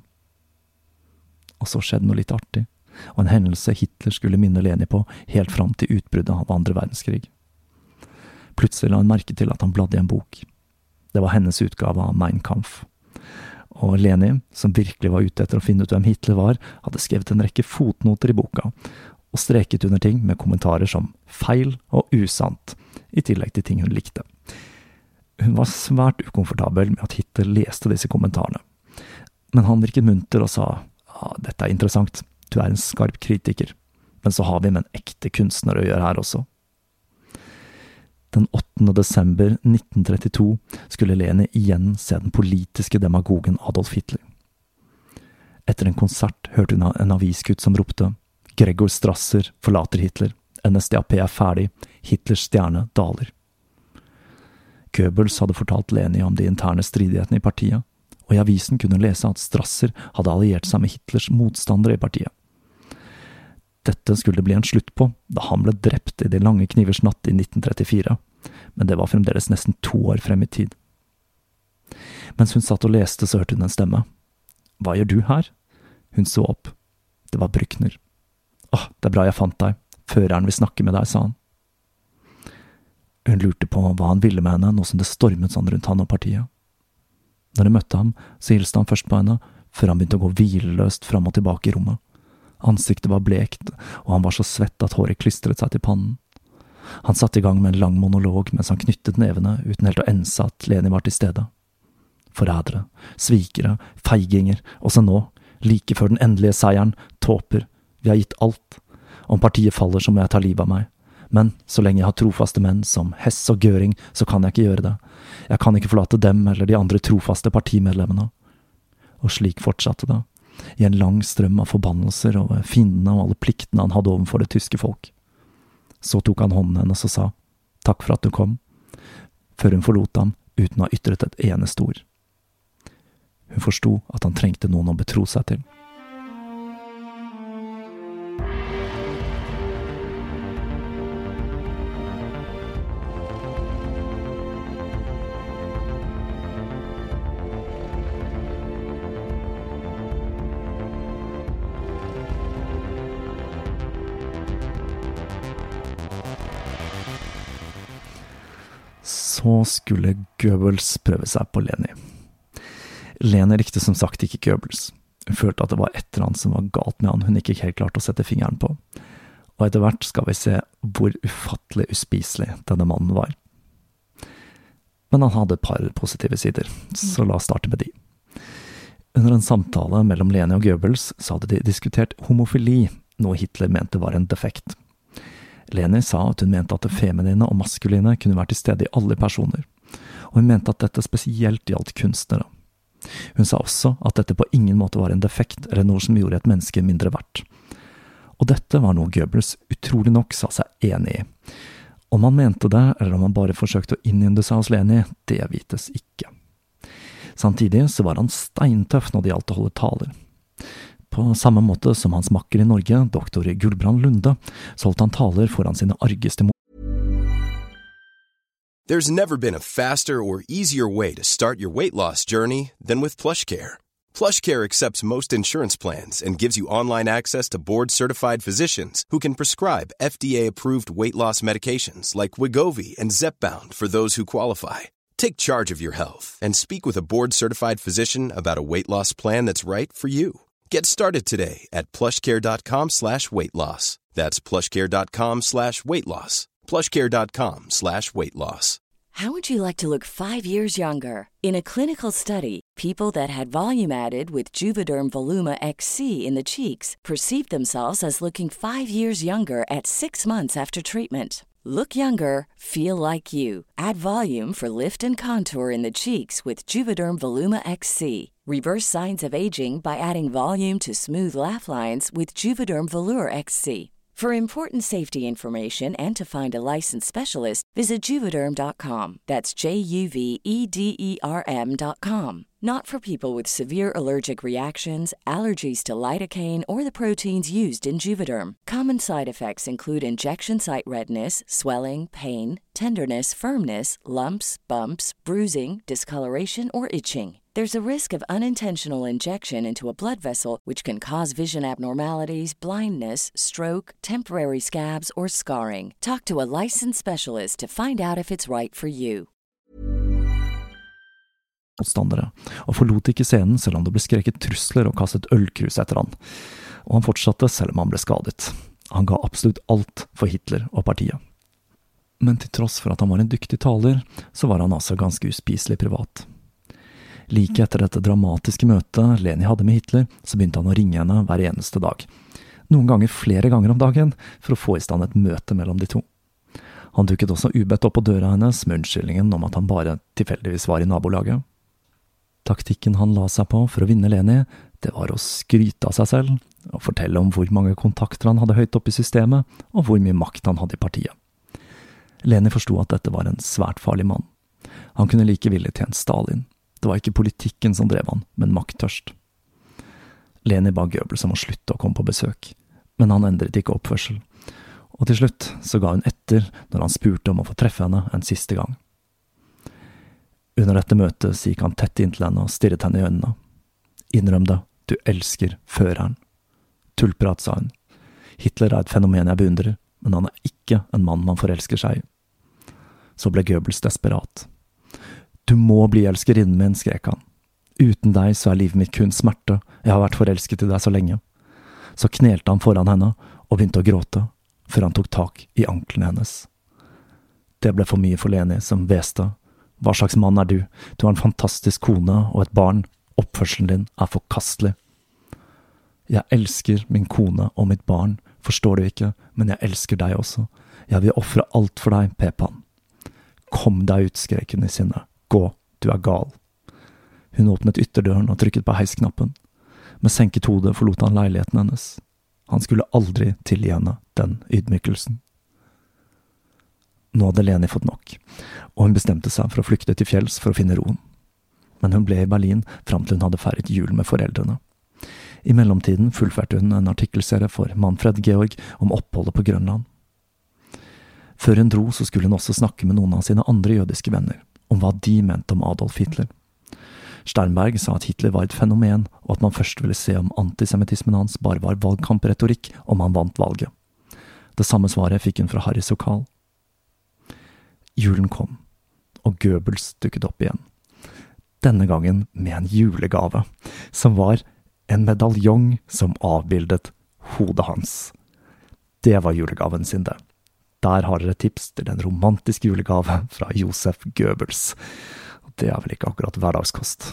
Og så skjedde noe litt artig, og en hendelse Hitler skulle minne Leni på helt fram til utbruddet av andre verdenskrig. Plutselig la hun merke til at han bladde i en bok. Det var hennes utgave av Mein Kampf. Og Leni, som virkelig var ute etter å finne ut hvem Hitler var, hadde skrevet en rekke fotnoter i boka, og streket under ting med kommentarer som feil og usant, i tillegg til ting hun likte. Hun var svært ukomfortabel med at Hitler leste disse kommentarene. Men han virket munter og sa, «Ja, dette er interessant, du er en skarp kritiker, men så har vi med en ekte kunstner å gjøre her også.» Den 8. desember 1932 skulle Leni igjen se den politiske demagogen Adolf Hitler. Etter en konsert hørte hun en aviskutt som ropte, Gregor Strasser forlater Hitler, NSDAP er ferdig, Hitlers stjerne daler. Goebbels hadde fortalt Leni om de interne stridighetene i partiet, og i avisen kunne hun lese at Strasser hadde alliert seg med Hitlers motstandere i partiet. Dette skulle det bli en slutt på, da han ble drept i De lange knivers natt i 1934, men det var fremdeles nesten 2 år frem i tid. Mens hun satt og leste, så hørte hun en stemme. «Hva gjør du her?» Hun så opp. Det var Brückner. «Åh, det er bra jeg fant deg. Føreren vil snakke med deg», sa han. Hun lurte på hva han ville med henne, nå som det stormet sånn rundt han og partiet. Når de møtte ham, så hilste han først på henne, før han begynte å gå hvileløst fram og tilbake i rommet. Ansiktet var blekt, og han var så svett at håret klistret seg til pannen. Han satte i gang med en lang monolog mens han knyttet nevene uten helt å ense at Leni var til stede. Forrædere, svikere, feiginger, også nå, like før den endelige seieren, tåper. Vi har gitt alt. Om partiet faller så må jeg ta livet av meg. Men så lenge jeg har trofaste menn som Hess og Göring, så kan jeg ikke gjøre det. Jeg kan ikke forlate dem eller de andre trofaste partimedlemmene. Og slik fortsatte det, i en lang strøm av forbannelser over fiendene og alle pliktene han hadde overfor det tyske folk. Så tok han hånden hennes og sa, «Takk for at du kom», før hun forlot ham uten å ha ytret et eneste ord. Hun forsto at han trengte noen å betro seg til. Så skulle Goebbels prøve seg på Leni. Leni likte som sagt ikke Goebbels. Hun følte at det var et eller annet som var galt med han hun ikke helt klarte å sette fingeren på. Og etter hvert skal vi se hvor ufattelig uspiselig denne mannen var. Men han hadde et par positive sider, så la oss starte med de. Under en samtale mellom Leni og Goebbels så hadde de diskutert homofili, noe Hitler mente var en defekt. Leni sa at hun mente at det feminine og maskuline kunne være til stede i alle personer, og hun mente at dette spesielt gjaldt kunstnere. Hun sa også at dette på ingen måte var en defekt eller noe som gjorde et menneske mindre verdt. Og dette var noe Goebbels utrolig nok sa seg enig i. Om han mente det, eller om han bare forsøkte å innynde seg hos Leni, det vites ikke. Samtidig så var han steintøff når det gjaldt å holde taler. På samme måte som hans makker i Norge, doktor Gulbrand Lunde, så holdt han taler foran sine argeste There's never been a faster or easier way to start your weight loss journey than with PlushCare. PlushCare accepts most insurance plans and gives you online access to board-certified physicians who can prescribe FDA-approved weight loss medications like Wegovy and Zepbound for those who qualify. Take charge of your health and speak with a board-certified physician about a weight loss plan that's right for you. Get started today at plushcare.com/weightloss. That's plushcare.com/weightloss. plushcare.com/weightloss. How would you like to look 5 years younger? In a clinical study, people that had volume added with Juvederm Voluma XC in the cheeks perceived themselves as looking 5 years younger at 6 months after treatment. Look younger, feel like you. Add volume for lift and contour in the cheeks with Juvederm Voluma XC. Reverse signs of aging by adding volume to smooth laugh lines with Juvederm Volure XC. For important safety information and to find a licensed specialist, visit Juvederm.com. That's JUVEDERM.com. Not for people with severe allergic reactions, allergies to lidocaine, or the proteins used in Juvederm. Common side effects include injection site redness, swelling, pain, tenderness, firmness, lumps, bumps, bruising, discoloration, or itching. There's a risk of unintentional injection into a blood vessel, which can cause vision abnormalities, blindness, stroke, temporary scabs, or scarring. Talk to a licensed specialist to find out if it's right for you. Motstandere, og forlot ikke scenen selv om det ble skreket trusler og kastet ølkrus etter han. Og han fortsatte selv om han ble skadet. Han ga absolutt alt for Hitler og partiet. Men til tross for at han var en dyktig taler, så var han altså ganske uspiselig privat. Like etter dette dramatiske møtet Leni hadde med Hitler, så begynte han å ringe henne hver eneste dag. Noen ganger flere ganger om dagen, for å få i stand et møte mellom de to. Han dukket også ubedt opp på døra hennes med unnskyldningen om at han bare tilfeldigvis var i nabolaget. Taktikken han la seg på for å vinne Leni, det var å skryte av seg selv, og fortelle om hvor mange kontakter han hadde høyt oppe i systemet, og hvor mye makt han hadde i partiet. Leni forstod at dette var en svært farlig mann. Han kunne like villig til en Stalin. Det var ikke politikken som drev han, men makttørst. Leni ba Goebbels om å slutte å komme på besøk, men han endret ikke oppførsel. Og til slutt så ga hun etter når han spurte om å få treffe henne en siste gang. Under dette møtet så gikk han tett inn til henne og stirret henne i øynene. Innrøm det, du elsker føreren. Tullprat, sa hun. Hitler er et fenomen jeg beundrer, men han er ikke en mann man forelsker seg i. Så ble Goebbels desperat. Du må bli elskerinnen min, skrek han. Uten deg så er livet mitt kun smerte, jeg har vært forelsket i deg så lenge. Så knelte han foran henne og begynte å gråte, før han tok tak i anklene hennes. Det ble for mye for Leni, som hveste. Hva slags mann er du? Du har en fantastisk kone og et barn. Oppførselen din er forkastelig. Jeg elsker min kone og mitt barn, forstår du ikke, men jeg elsker deg også. Jeg vil offre alt for deg, pep han. Kom deg ut, skrek hun i sinne. Gå, du er gal. Hun åpnet ytterdøren og trykket på heisknappen. Med senket hode forlot han leiligheten hennes. Han skulle aldri tilgi henne den ydmykelsen. Nå hadde Leni fått nok, og hun bestemte seg for å flykte til fjells for å finne roen. men hun ble i Berlin fram til hun hadde feiret jul med foreldrene. I mellomtiden fullførte hun en artikkelserie for Manfred Georg om oppholdet på Grønland. Før hun dro så skulle hun også snakke med noen av sine andre jødiske venner, om hva de mente om Adolf Hitler. Sternberg sa at Hitler var et fenomen, og at man først ville se om antisemittismen hans bare var valgkampretorikk om han vant valget. Det samme svaret fikk hun fra Harry Sokal. Julen kom, og Goebbels dukket opp igjen. Denne gangen med en julegave, som var en medaljong som avbildet hodet hans. Det var julegaven sin det. Der har dere tips til en romantisk julegave fra Josef Goebbels. Det er vel ikke akkurat hverdagskost.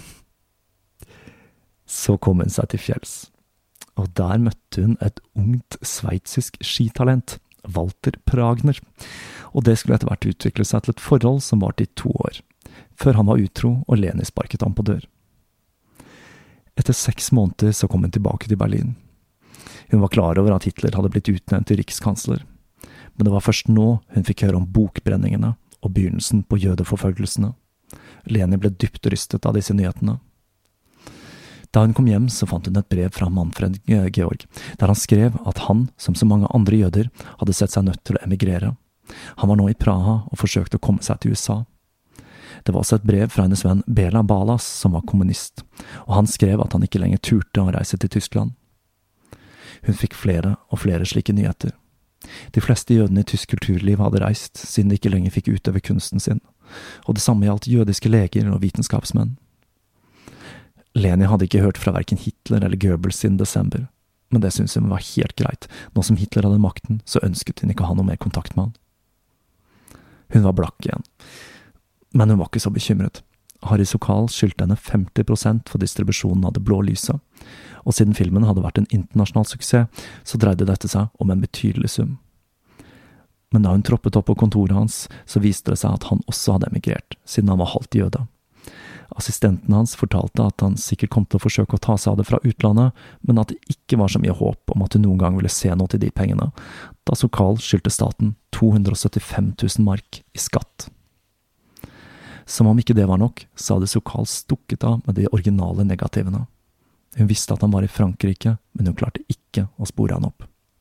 Så kom hun seg til fjells, og der møtte hun et ungt sveitsisk skitalent, Walter Pragner, og det skulle etter hvert utvikle seg til et forhold som varte i 2 år, før han var utro og Leni sparket ham på dør. Etter 6 måneder så kom hun tilbake til Berlin. Hun var klar over at Hitler hadde blitt utnevnt til rikskansler, men det var først nå hun fikk høre om bokbrenningene og begynnelsen på jødeforfølgelsene. Leni ble dypt rystet av disse nyhetene. Da hun kom hjem så fant hun et brev fra Manfred Georg, der han skrev at han, som så mange andre jøder, hadde sett seg nødt til å emigrere. Han var nå i Praha og forsøkte å komme seg til USA. Det var også et brev fra hennes venn Bela Balas, som var kommunist, og han skrev at han ikke lenger turte å reise til Tyskland. Hun fikk flere og flere slike nyheter. De fleste jødene i tysk kulturliv hadde reist, siden de ikke lenger fikk utøve kunsten sin, og det samme gjaldt jødiske leger og vitenskapsmenn. Leni hadde ikke hørt fra hverken Hitler eller Goebbels siden desember, men det syntes hun var helt greit. Nå som Hitler hadde makten, så ønsket hun ikke å ha noe mer kontakt med han. Hun var blakk igjen, men hun var ikke så bekymret. Harry Sokal skyldte henne 50% for distribusjonen av Det blå lyset, og siden filmen hadde vært en internasjonal suksess, så dreide dette seg om en betydelig sum. Men da hun troppet opp på kontoret hans, så viste det seg at han også hadde emigrert, siden han var halvt jøde. Assistenten hans fortalte at han sikkert kom til å forsøke å ta seg av det fra utlandet, men at det ikke var så mye håp om at hun noen gang ville se noe til de pengene, da Sokal skyldte staten 275 000 mark i skatt. Som om ikke det var nok, så hadde Sokal stukket av med de originale negativene. Hun visste at han var i Frankrike, men hun klarte ikke å spore han opp.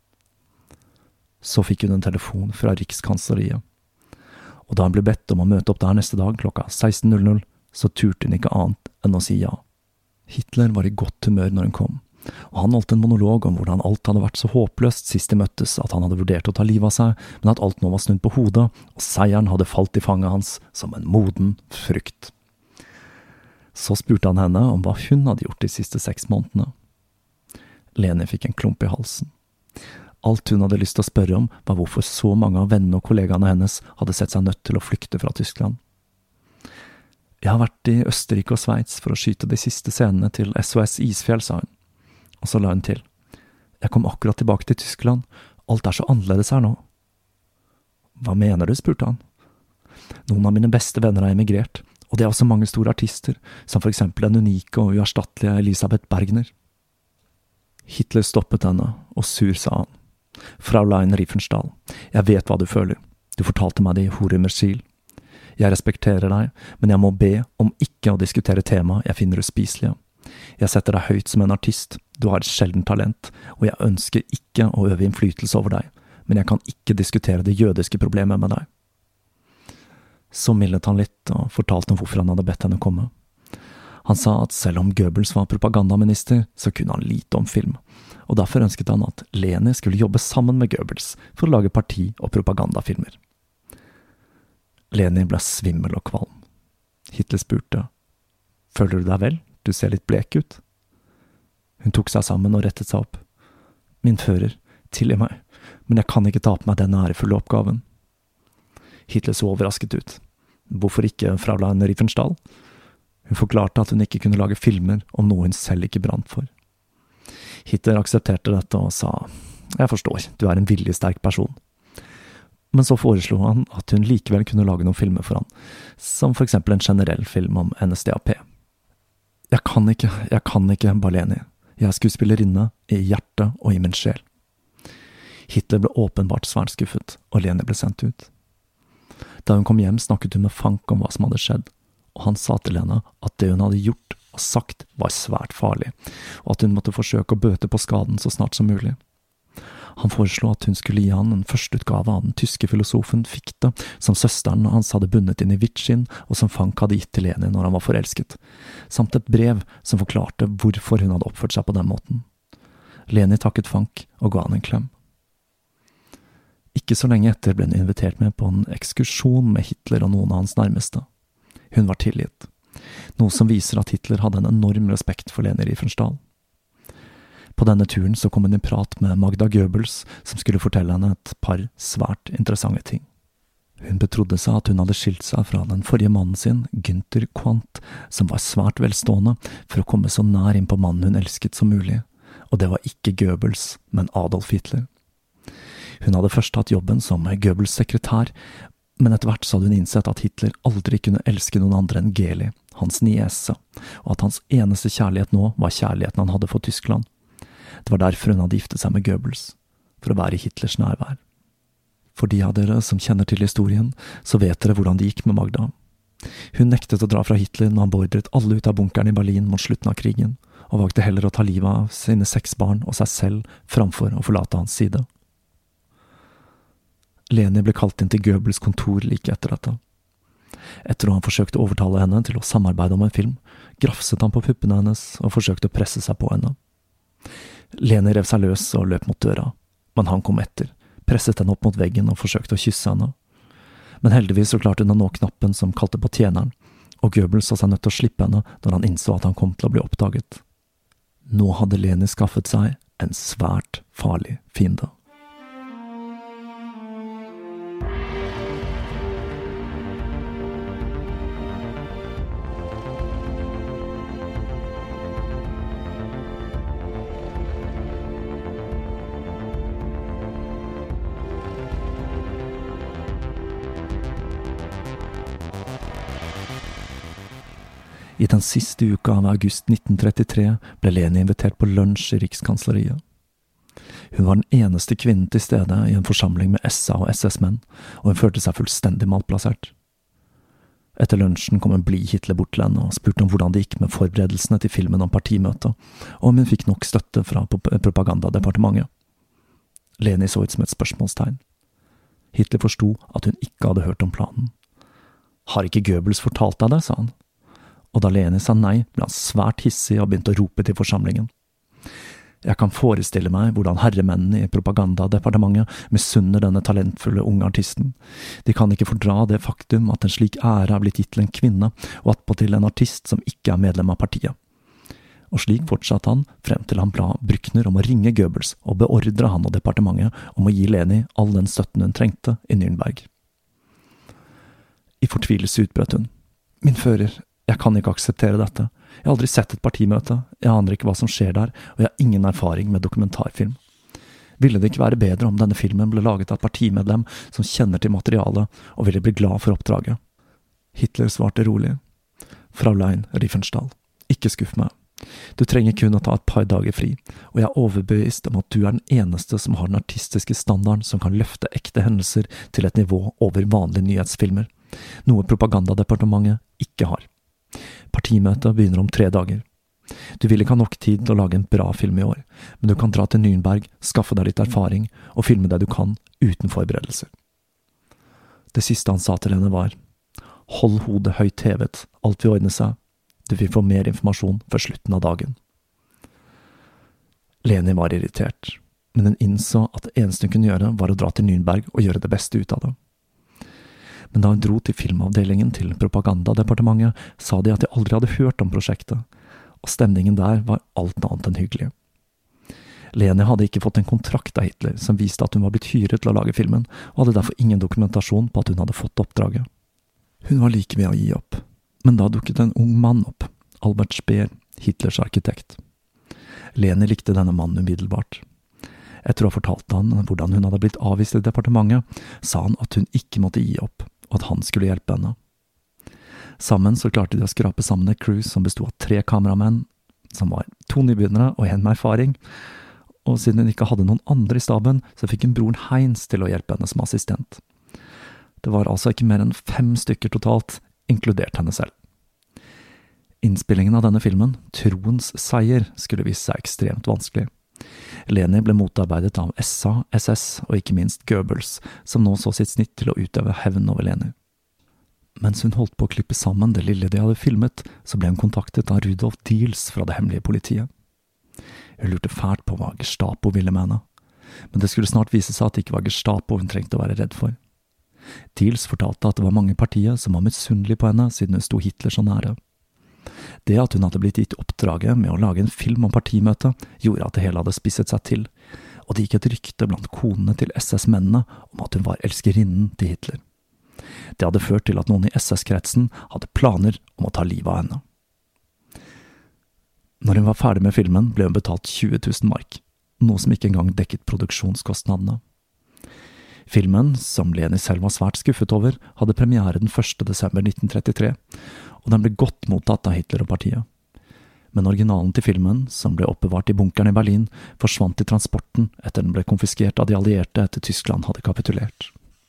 Så fikk hun en telefon fra Rikskansleriet, og da hun ble bedt om å møte opp der neste dag klokka 16:00, så turte hun ikke annet enn å si ja. Hitler var i godt humør når hun kom, og han holdt en monolog om hvordan alt hadde vært så håpløst sist de møttes at han hadde vurdert å ta livet av seg, men at alt nå var snudd på hodet, og seieren hadde falt i fanget hans som en moden frukt. Så spurte han henne om hva hun hadde gjort de siste 6 månedene. Leni fikk en klump i halsen. Alt hun hadde lyst til å spørre om var hvorfor så mange av vennene og kollegaene hennes hadde sett seg nødt til å flykte fra Tyskland. Jeg har vært i Østerrike og Sveits for å skyte de siste scenene til SOS Isfjell, sa hun. Og så la hun til. Jeg kom akkurat tilbake til Tyskland. Alt er så annerledes her nå. Hva mener du, spurte han. Noen av mine beste venner har emigrert, og det er også mange store artister, som for eksempel den unike og uerstattelige Elisabeth Bergner. Hitler stoppet henne, og sur sa han. Fraulein Riefenstahl, jeg vet hva du føler. Du fortalte meg det i Horimersil. Jeg respekterer deg, men jeg må be om ikke å diskutere tema jeg finner uspiselige. Jeg setter deg høyt som en artist, du har et sjeldent talent, og jeg ønsker ikke å øve innflytelse over deg, men jeg kan ikke diskutere det jødiske problemet med deg. Så mildnet han litt og fortalte om hvorfor han hadde bedt henne komme. Han sa at selv om Goebbels var propagandaminister, så kunne han lite om film, og derfor ønsket han at Leni skulle jobbe sammen med Goebbels for å lage parti- og propagandafilmer. Leni ble svimmel og kvalm. Hitler spurte, «Føler du deg vel? Du ser litt blek ut.» Hun tok seg sammen og rettet seg opp. «Min fører, tilgi meg, men jeg kan ikke ta på meg denne ærefulle oppgaven.» Hitler så overrasket ut. Hvorfor ikke Fraulein Riefenstahl? Hun forklarte at hun ikke kunne lage filmer om noe hun selv ikke brant for. Hitler aksepterte dette og sa, «Jeg forstår, du er en viljesterk person.» Men så foreslo han at hun likevel kunne lage noen filmer for han, som for eksempel en generell film om NSDAP. Jeg kan ikke, Baleni. Jeg er skuespillerinne i hjertet og i min sjel. Hitler ble åpenbart svært skuffet, og Leni ble sendt ut. Da hun kom hjem snakket hun med Fank om hva som hadde skjedd, og han sa til henne at det hun hadde gjort og sagt var svært farlig, og at hun måtte forsøke å bøte på skaden så snart som mulig. Han foreslo at hun skulle gi han en førsteutgave av den tyske filosofen Fichte, som søsteren hans hadde bundet inn i hvitt skinn, og som Fank hadde gitt til Leni når han var forelsket, samt et brev som forklarte hvorfor hun hadde oppført seg på den måten. Leni takket Fank og ga han en klem. Ikke så lenge etter ble hun invitert med på en ekskursjon med Hitler og noen av hans nærmeste. Hun var tilgitt, noe som viser at Hitler hadde en enorm respekt for Leni Riefenstahl. På denne turen så kom hun i prat med Magda Goebbels, som skulle fortelle henne et par svært interessante ting. Hun betrodde seg at hun hadde skilt seg fra den forrige mannen sin, Günther Quandt, som var svært velstående, for å komme så nær inn på mannen hun elsket som mulig, og det var ikke Goebbels, men Adolf Hitler. Hun hadde først hatt jobben som Goebbels sekretær, men etter hvert så hadde hun innsett at Hitler aldri kunne elske noen andre enn Geli, hans niese, og at hans eneste kjærlighet nå var kjærligheten han hadde for Tyskland. Det var derfor hun hadde giftet seg med Goebbels, for å være i Hitlers nærvær. For de av dere som kjenner til historien, så vet dere hvordan det gikk med Magda. Hun nektet å dra fra Hitler når han beordret alle ut av bunkeren i Berlin mot slutten av krigen, og valgte heller å ta livet av sine 6 barn og seg selv framfor å forlate hans side. Leni ble kalt inn til Goebbels kontor like etter dette. Etter at han forsøkte å overtale henne til å samarbeide om en film, grafset han på puppene hennes og forsøkte å presse seg på henne. Leni rev seg løs og løp mot døra, men han kom etter, presset henne opp mot veggen og forsøkte å kysse henne. Men heldigvis så klarte hun å nå knappen som kalte på tjeneren, og Goebbels så seg nødt til å slippe henne når han innså at han kom til å bli oppdaget. Nå hadde Leni skaffet seg en svært farlig fiende. I den siste uka av august 1933 ble Leni invitert på lunsj i Rikskansleriet. Hun var den eneste kvinnen til stede i en forsamling med SA og SS-menn, og hun følte seg fullstendig malplassert. Etter lunsjen kom en blid Hitler bort til henne og spurte om hvordan det gikk med forberedelsene til filmen om partimøtet, og om hun fikk nok støtte fra propagandadepartementet. Leni så ut som et spørsmålstegn. Hitler forsto at hun ikke hadde hørt om planen. «Har ikke Goebbels fortalt deg det?» sa han. Og da Leni sa nei, ble han svært hissig og begynte å rope til forsamlingen. Jeg kan forestille meg hvordan herremennene i propagandadepartementet misunner denne talentfulle unge artisten. De kan ikke fordra det faktum at en slik ære er blitt gitt til en kvinne, og attpåtil en artist som ikke er medlem av partiet. Og slik fortsatte han frem til han ba Brückner om å ringe Goebbels og beordre han og departementet om å gi Leni all den støtten hun trengte i Nürnberg. I fortvilelse utbrøt hun. Min fører, jeg kan ikke akseptere dette. Jeg har aldri sett et partimøte, jeg aner ikke hva som skjer der, og jeg har ingen erfaring med dokumentarfilm. Ville det ikke være bedre om denne filmen ble laget av et partimedlem som kjenner til materialet og ville bli glad for oppdraget? Hitler svarte rolig. Fraulein Riefenstahl, ikke skuff meg. Du trenger kun å ta et par dager fri, og jeg er overbevist om at du er den eneste som har den artistiske standarden som kan løfte ekte hendelser til et nivå over vanlige nyhetsfilmer, noe propagandadepartementet ikke har. Partimøtet begynner om 3 dager. Du vil ikke ha nok tid til å lage en bra film i år, men du kan dra til Nürnberg, skaffe deg litt erfaring og filme det du kan uten forberedelser. Det siste han sa til henne var: Hold hodet høyt hevet, alt vil ordne seg. Du vil få mer informasjon før slutten av dagen. Leni var irritert, men hun innså at det eneste hun kunne gjøre var å dra til Nürnberg og gjøre det beste ut av det. Men da hun dro til filmavdelingen til propagandadepartementet, sa de at de aldri hadde hørt om prosjektet, og stemningen der var alt annet enn hyggelig. Leni hadde ikke fått en kontrakt av Hitler som viste at hun var blitt hyret til å lage filmen, og hadde derfor ingen dokumentasjon på at hun hadde fått oppdraget. Hun var like ved å gi opp, men da dukket en ung mann opp, Albert Speer, Hitlers arkitekt. Leni likte denne mannen umiddelbart. Etter å ha fortalt han hvordan hun hadde blitt avvist i departementet, sa han at hun ikke måtte gi opp, og at han skulle hjelpe henne. Sammen så klarte de å skrape sammen et crew som bestod av 3 kameramenn, som var 2 nybegynnere og 1 med erfaring, og siden hun ikke hadde noen andre i staben, så fikk hun broren Heinz til å hjelpe henne som assistent. Det var altså ikke mer enn 5 stykker totalt, inkludert henne selv. Innspillingen av denne filmen, Troens seier, skulle vise seg ekstremt vanskelig. Leni ble motarbeidet av SA, SS og ikke minst Goebbels, som nå så sitt snitt til å utøve hevn over Leni. Mens hun holdt på å klippe sammen det lille de hadde filmet, så ble hun kontaktet av Rudolf Diels fra det hemmelige politiet. Hun lurte fælt på hva Gestapo ville mene, men det skulle snart vise seg at det ikke var Gestapo hun trengte å være redd for. Diels fortalte at det var mange partier som var misunnelige på henne siden hun sto Hitler så nære. Det at hun hadde blitt gitt oppdraget med å lage en film om partimøtet, gjorde at det hele hadde spisset seg til, og det gikk et rykte blant konene til SS-mennene om at hun var elskerinnen til Hitler. Det hadde ført til at noen i SS-kretsen hadde planer om å ta livet av henne. Når hun var ferdig med filmen, ble hun betalt 20 000 mark, noe som ikke engang dekket produksjonskostnadene. Filmen, som Leni selv var svært skuffet over, hadde premiere den 1. desember 1933, og den ble godt mottatt av Hitler og partiet. Men originalen til filmen, som ble oppbevart i bunkeren i Berlin, forsvant i transporten etter den ble konfiskert av de allierte etter Tyskland hadde kapitulert.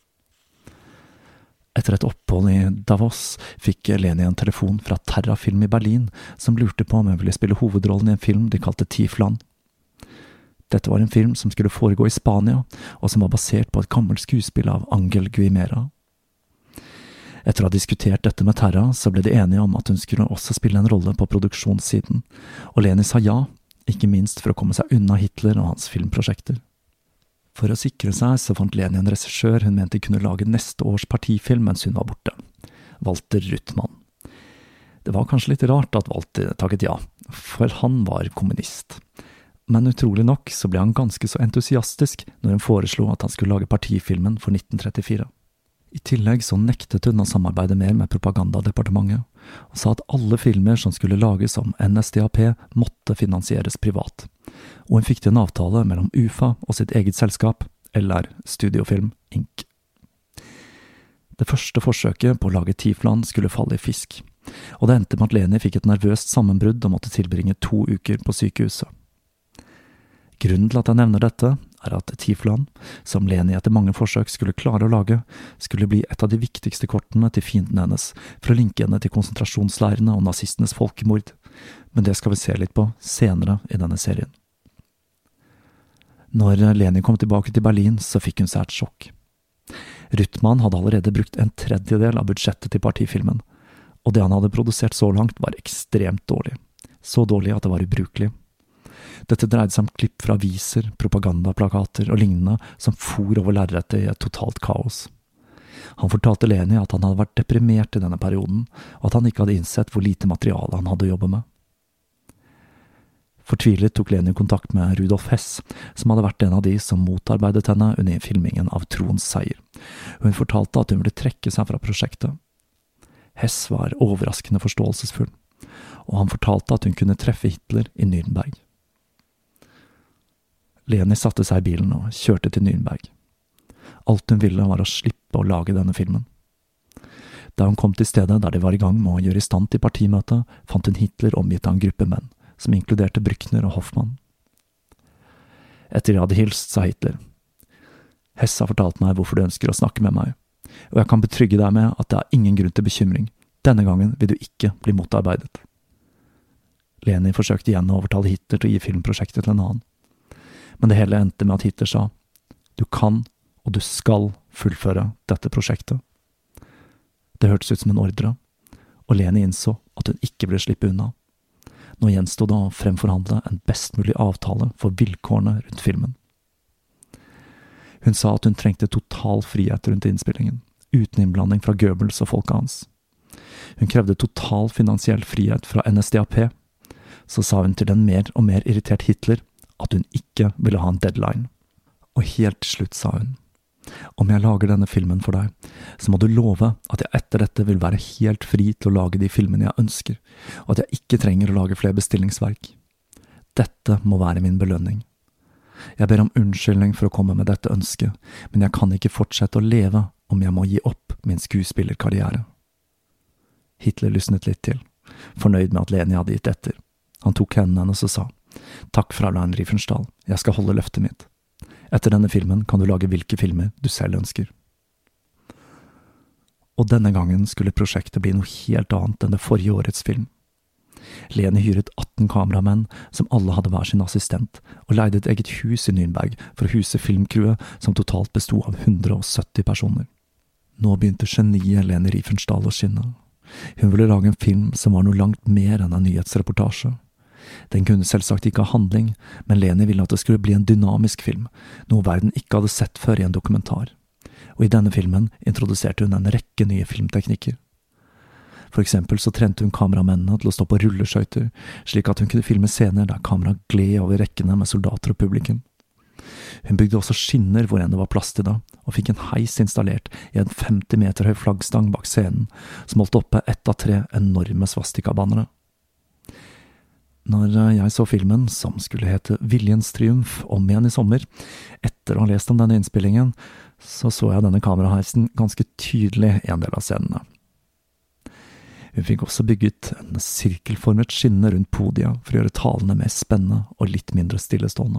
Etter et opphold i Davos fikk Leni en telefon fra Terra Film i Berlin, som lurte på om hun ville spille hovedrollen i en film de kalte Tiefland. Dette var en film som skulle foregå i Spania, og som var basert på et gammelt skuespill av Angel Guimera. Etter å ha diskutert dette med Terra, så ble de enige om at hun skulle også spille en rolle på produksjonssiden, og Leni sa ja, ikke minst for å komme seg unna Hitler og hans filmprosjekter. For å sikre seg så fant Leni en regissør hun mente kunne lage neste års partifilm mens hun var borte, Walter Ruttmann. Det var kanskje litt rart at Walter takket ja, for han var kommunist. Men utrolig nok så ble han ganske så entusiastisk når hun foreslo at han skulle lage partifilmen for 1934. I tillegg så nektet hun å samarbeide mer med propagandadepartementet, og sa at alle filmer som skulle lages om NSDAP måtte finansieres privat, og hun fikk til en avtale mellom UFA og sitt eget selskap, LR Studiofilm Inc. Det første forsøket på å lage Tiefland skulle falle i fisk, og det endte med at Leni fikk et nervøst sammenbrudd og måtte tilbringe 2 uker på sykehuset. Grunnen til at jeg nevner dette, er at Tiefland, som Leni etter mange forsøk skulle klare å lage, skulle bli et av de viktigste kortene til fienden hennes, for å linke henne til konsentrasjonsleirene og nazistenes folkemord, men det skal vi se litt på senere i denne serien. Når Leni kom tilbake til Berlin, så fikk hun seg et sjokk. Ruttmann hadde allerede brukt 1/3 av budsjettet til partifilmen, og det han hadde produsert så langt var ekstremt dårlig. Så dårlig at det var ubrukelig. Dette dreide seg om klipp fra aviser, propagandaplakater og lignende som for over lerretet i et totalt kaos. Han fortalte Leni at han hadde vært deprimert i denne perioden, og at han ikke hadde innsett hvor lite materiale han hadde å jobbe med. Fortvilet tok Leni kontakt med Rudolf Hess, som hadde vært en av de som motarbeidet henne under filmingen av Troens seier. Hun fortalte at hun ville trekke seg fra prosjektet. Hess var overraskende forståelsesfull, og han fortalte at hun kunne treffe Hitler i Nürnberg. Leni satte seg i bilen og kjørte til Nürnberg. Alt hun ville var å slippe å lage denne filmen. Da hun kom til stedet der de var i gang med å gjøre i stand til partimøtet, fant hun Hitler omgitt av en gruppe menn, som inkluderte Brückner og Hoffmann. Etter jeg hadde hilst, sa Hitler: Hess har fortalt meg hvorfor du ønsker å snakke med meg, og jeg kan betrygge deg med at det er ingen grunn til bekymring. Denne gangen vil du ikke bli motarbeidet. Leni forsøkte igjen å overtale Hitler til å gi filmprosjektet til en annen. Men det hele endte med at Hitler sa: du kan og du skal fullføre dette prosjektet. Det hørtes ut som en ordre, og Leni innså at hun ikke ville slippe unna. Nå gjenstod det å fremforhandle en best mulig avtale for vilkårene rundt filmen. Hun sa at hun trengte total frihet rundt innspillingen, uten innblanding fra Goebbels og folket hans. Hun krevde total finansiell frihet fra NSDAP. Så sa hun til en mer og mer irritert Hitler at hun ikke ville ha en deadline. Og helt til slutt sa hun: om jeg lager denne filmen for deg, så må du love at jeg etter dette vil være helt fri til å lage de filmene jeg ønsker, og at jeg ikke trenger å lage flere bestillingsverk. Dette må være min belønning. Jeg ber om unnskyldning for å komme med dette ønsket, men jeg kan ikke fortsette å leve om jeg må gi opp min skuespillerkarriere. Hitler lysnet litt til, fornøyd med at Leni hadde gitt etter. Han tok hendene hennes og sa: takk, Fraulein Riefenstahl, jeg skal holde løftet mitt. Etter denne filmen kan du lage hvilke filmer du selv ønsker. Og denne gangen skulle prosjektet bli noe helt annet enn det forrige årets film. Leni hyret 18 kameramenn, som alle hadde hver sin assistent, og leide et eget hus i Nürnberg for å huse filmcrewet, som totalt bestod av 170 personer. Nå begynte geniet Leni Riefenstahl å skinne. Hun ville lage en film som var noe langt mer enn en nyhetsreportasje. Den kunne selvsagt ikke ha handling, men Leni ville at det skulle bli en dynamisk film, noe verden ikke hadde sett før i en dokumentar. Og i denne filmen introduserte hun en rekke nye filmteknikker. For eksempel så trente hun kameramennene til å stå på rulleskøyter, slik at hun kunne filme scener der kameraet gled over rekkene med soldater og publikum. Hun bygde også skinner hvor enn det var plass til det, og fikk en heis installert i en 50 meter høy flaggstang bak scenen, som holdt oppe 1 av 3 enorme svastikabannere. Når jeg så filmen, som skulle hete Viljens triumf, om igjen i sommer, etter å ha lest om denne innspillingen, så jeg denne kameraheisen ganske tydelig i en del av scenene. Hun fikk også bygget en sirkelformet skinne rundt podiet for å gjøre talene mer spennende og litt mindre stillestående.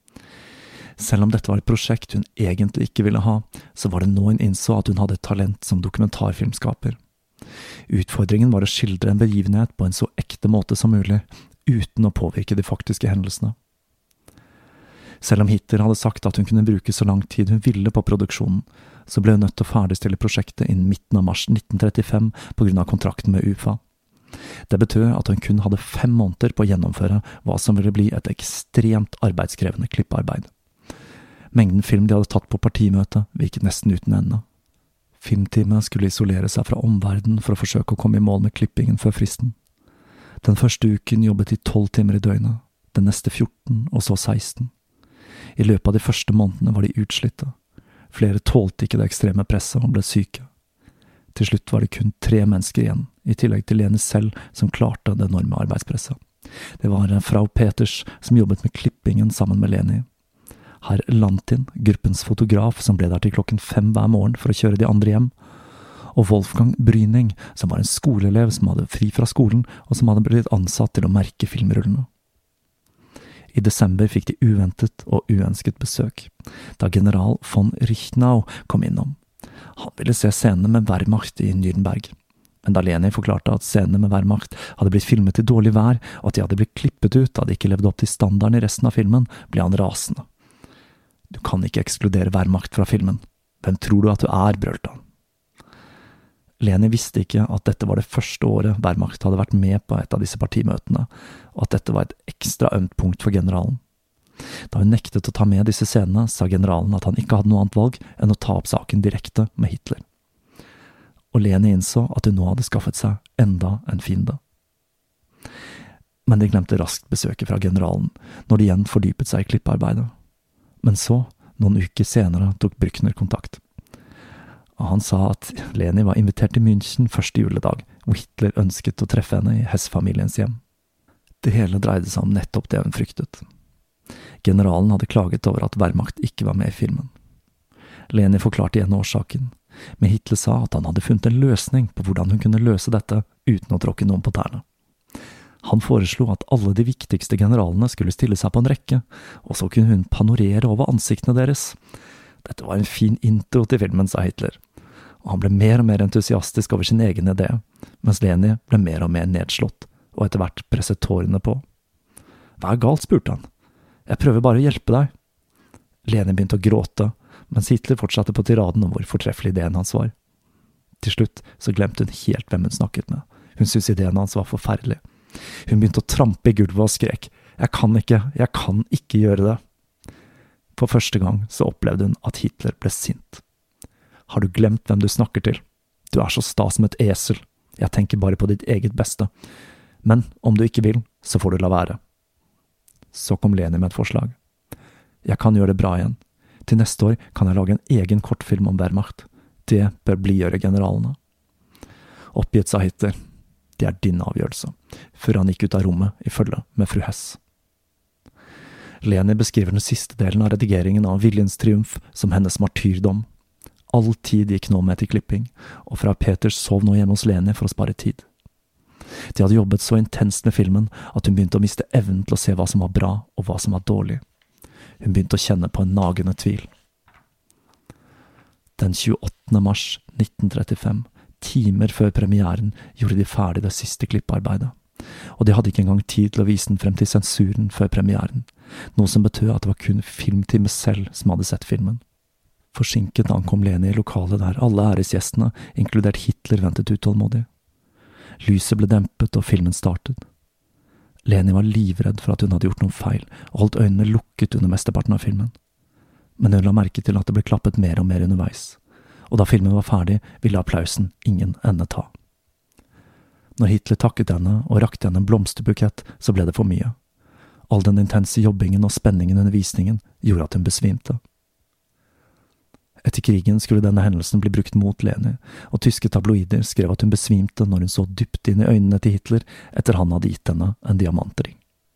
Selv om dette var et prosjekt hun egentlig ikke ville ha, så var det nå hun innså at hun hadde et talent som dokumentarfilmskaper. Utfordringen var å skildre en begivenhet på en så ekte måte som mulig, uten å påvirke de faktiske hendelsene. Selv om Hitler hadde sagt at hun kunne bruke så lang tid hun ville på produksjonen, så ble hun nødt til å ferdigstille prosjektet innen midten av mars 1935 på grunn av kontrakten med UFA. Det betød at hun kun hadde 5 måneder på å gjennomføre hva som ville bli et ekstremt arbeidskrevende klipparbeid. Mengden film de hadde tatt på partimøtet virket nesten uten ende. Filmteamet skulle isolere seg fra omverdenen for å forsøke å komme i mål med klippingen før fristen. Den første uken jobbet de 12 timer i døgnet, den neste 14 og så 16. I løpet av de første månedene var de utslitte. Flere tålte ikke det ekstreme presset og ble syke. Til slutt var det kun 3 mennesker igjen, i tillegg til Leni selv, som klarte det enorme arbeidspresset. Det var Frau Peters som jobbet med klippingen sammen med Leni. Herr Lantin, gruppens fotograf, som ble der til 5:00 hver morgen for å kjøre de andre hjem, og Wolfgang Bryning, som var en skoleelev som hadde fri fra skolen, og som hadde blitt ansatt til å merke filmrullene. I desember fikk de uventet og uønsket besøk, da general von Richtenau kom innom. Han ville se scenene med Wehrmacht i Nürnberg, men da Leni forklarte at scenene med Wehrmacht hadde blitt filmet i dårlig vær, og at de hadde blitt klippet ut da de ikke levde opp til standarden i resten av filmen, ble han rasende. Du kan ikke ekskludere Wehrmacht fra filmen. Hvem tror du at du er, brølte han. Leni visste ikke at dette var det første året Wehrmacht hadde vært med på et av disse partimøtene, og at dette var et ekstra ømt punkt for generalen. Da hun nektet å ta med disse scenene, sa generalen at han ikke hadde noe annet valg enn å ta opp saken direkte med Hitler. Og Leni innså at hun nå hadde skaffet seg enda en fiende. Men de glemte raskt besøket fra generalen, når de igjen fordypet seg i klippearbeidet. Men så, noen uker senere, tok Brückner kontakt. Og han sa at Leni var invitert til München første juledag, hvor Hitler ønsket å treffe henne i Hess-familiens hjem. Det hele dreide seg om nettopp det hun fryktet. Generalen hadde klaget over at Wehrmacht ikke var med i filmen. Leni forklarte igjen årsaken, men Hitler sa at han hadde funnet en løsning på hvordan hun kunne løse dette uten å tråkke noen på tærne. Han foreslo at alle de viktigste generalene skulle stille seg på en rekke, og så kunne hun panorere over ansiktene deres. Dette var en fin intro til filmen, sa Hitler, og han ble mer og mer entusiastisk over sin egen idé, mens Leni ble mer og mer nedslått, og etter hvert presset tårene på. Hva er galt, spurte han. Jeg prøver bare å hjelpe deg. Leni begynte å gråte, mens Hitler fortsatte på tiraden om hvor fortreffelig ideen hans var. Til slutt så glemte hun helt hvem hun snakket med. Hun syntes ideen hans var forferdelig. Hun begynte å trampe i gulvet og skrek. Jeg kan ikke gjøre det. For første gang så opplevde hun at Hitler ble sint. Har du glemt hvem du snakker til? Du er så sta som et esel. Jeg tenker bare på ditt eget beste. Men om du ikke vil, så får du la være. Så kom Leni med et forslag. Jeg kan gjøre det bra igjen. Til neste år kan jeg lage en egen kortfilm om Wehrmacht. Det bør blidgjøre generalene. Oppgitt, sa Hitler. Det er din avgjørelse, før han gikk ut av rommet i følge med fru Hess. Leni beskriver den siste delen av redigeringen av Viljens triumf som hennes martyrdom. All tid gikk nå med til klipping, og Frau Peters sov nå hjemme hos Leni for å spare tid. De hadde jobbet så intenst med filmen at hun begynte å miste evnen til å se hva som var bra og hva som var dårlig. Hun begynte å kjenne på en nagende tvil. Den 28. mars 1935, timer før premieren, gjorde de ferdig det siste klipparbeidet. Og og de hadde ikke engang tid til å vise den frem til sensuren før premieren, noe som betød at det var kun filmteamet selv som hadde sett filmen. Forsinket ankom Leni i lokalet der alle æresgjestene, inkludert Hitler, ventet utålmodig. Lyset ble dempet og filmen startet. Leni var livredd for at hun hadde gjort noe feil, og holdt øynene lukket under mesteparten av filmen. Men hun la merke til at det ble klappet mer og mer underveis, og da filmen var ferdig, ville applausen ingen ende ta. Når Hitler takket henne og rakte henne en blomsterbukett, så ble det for mye. All den intense jobbingen og spenningen under visningen gjorde at hun besvimte. Etter krigen skulle denne hendelsen bli brukt mot Leni, og tyske tabloider skrev at hun besvimte når hun så dypt inn i øynene til Hitler etter han hadde gitt henne en diamantring.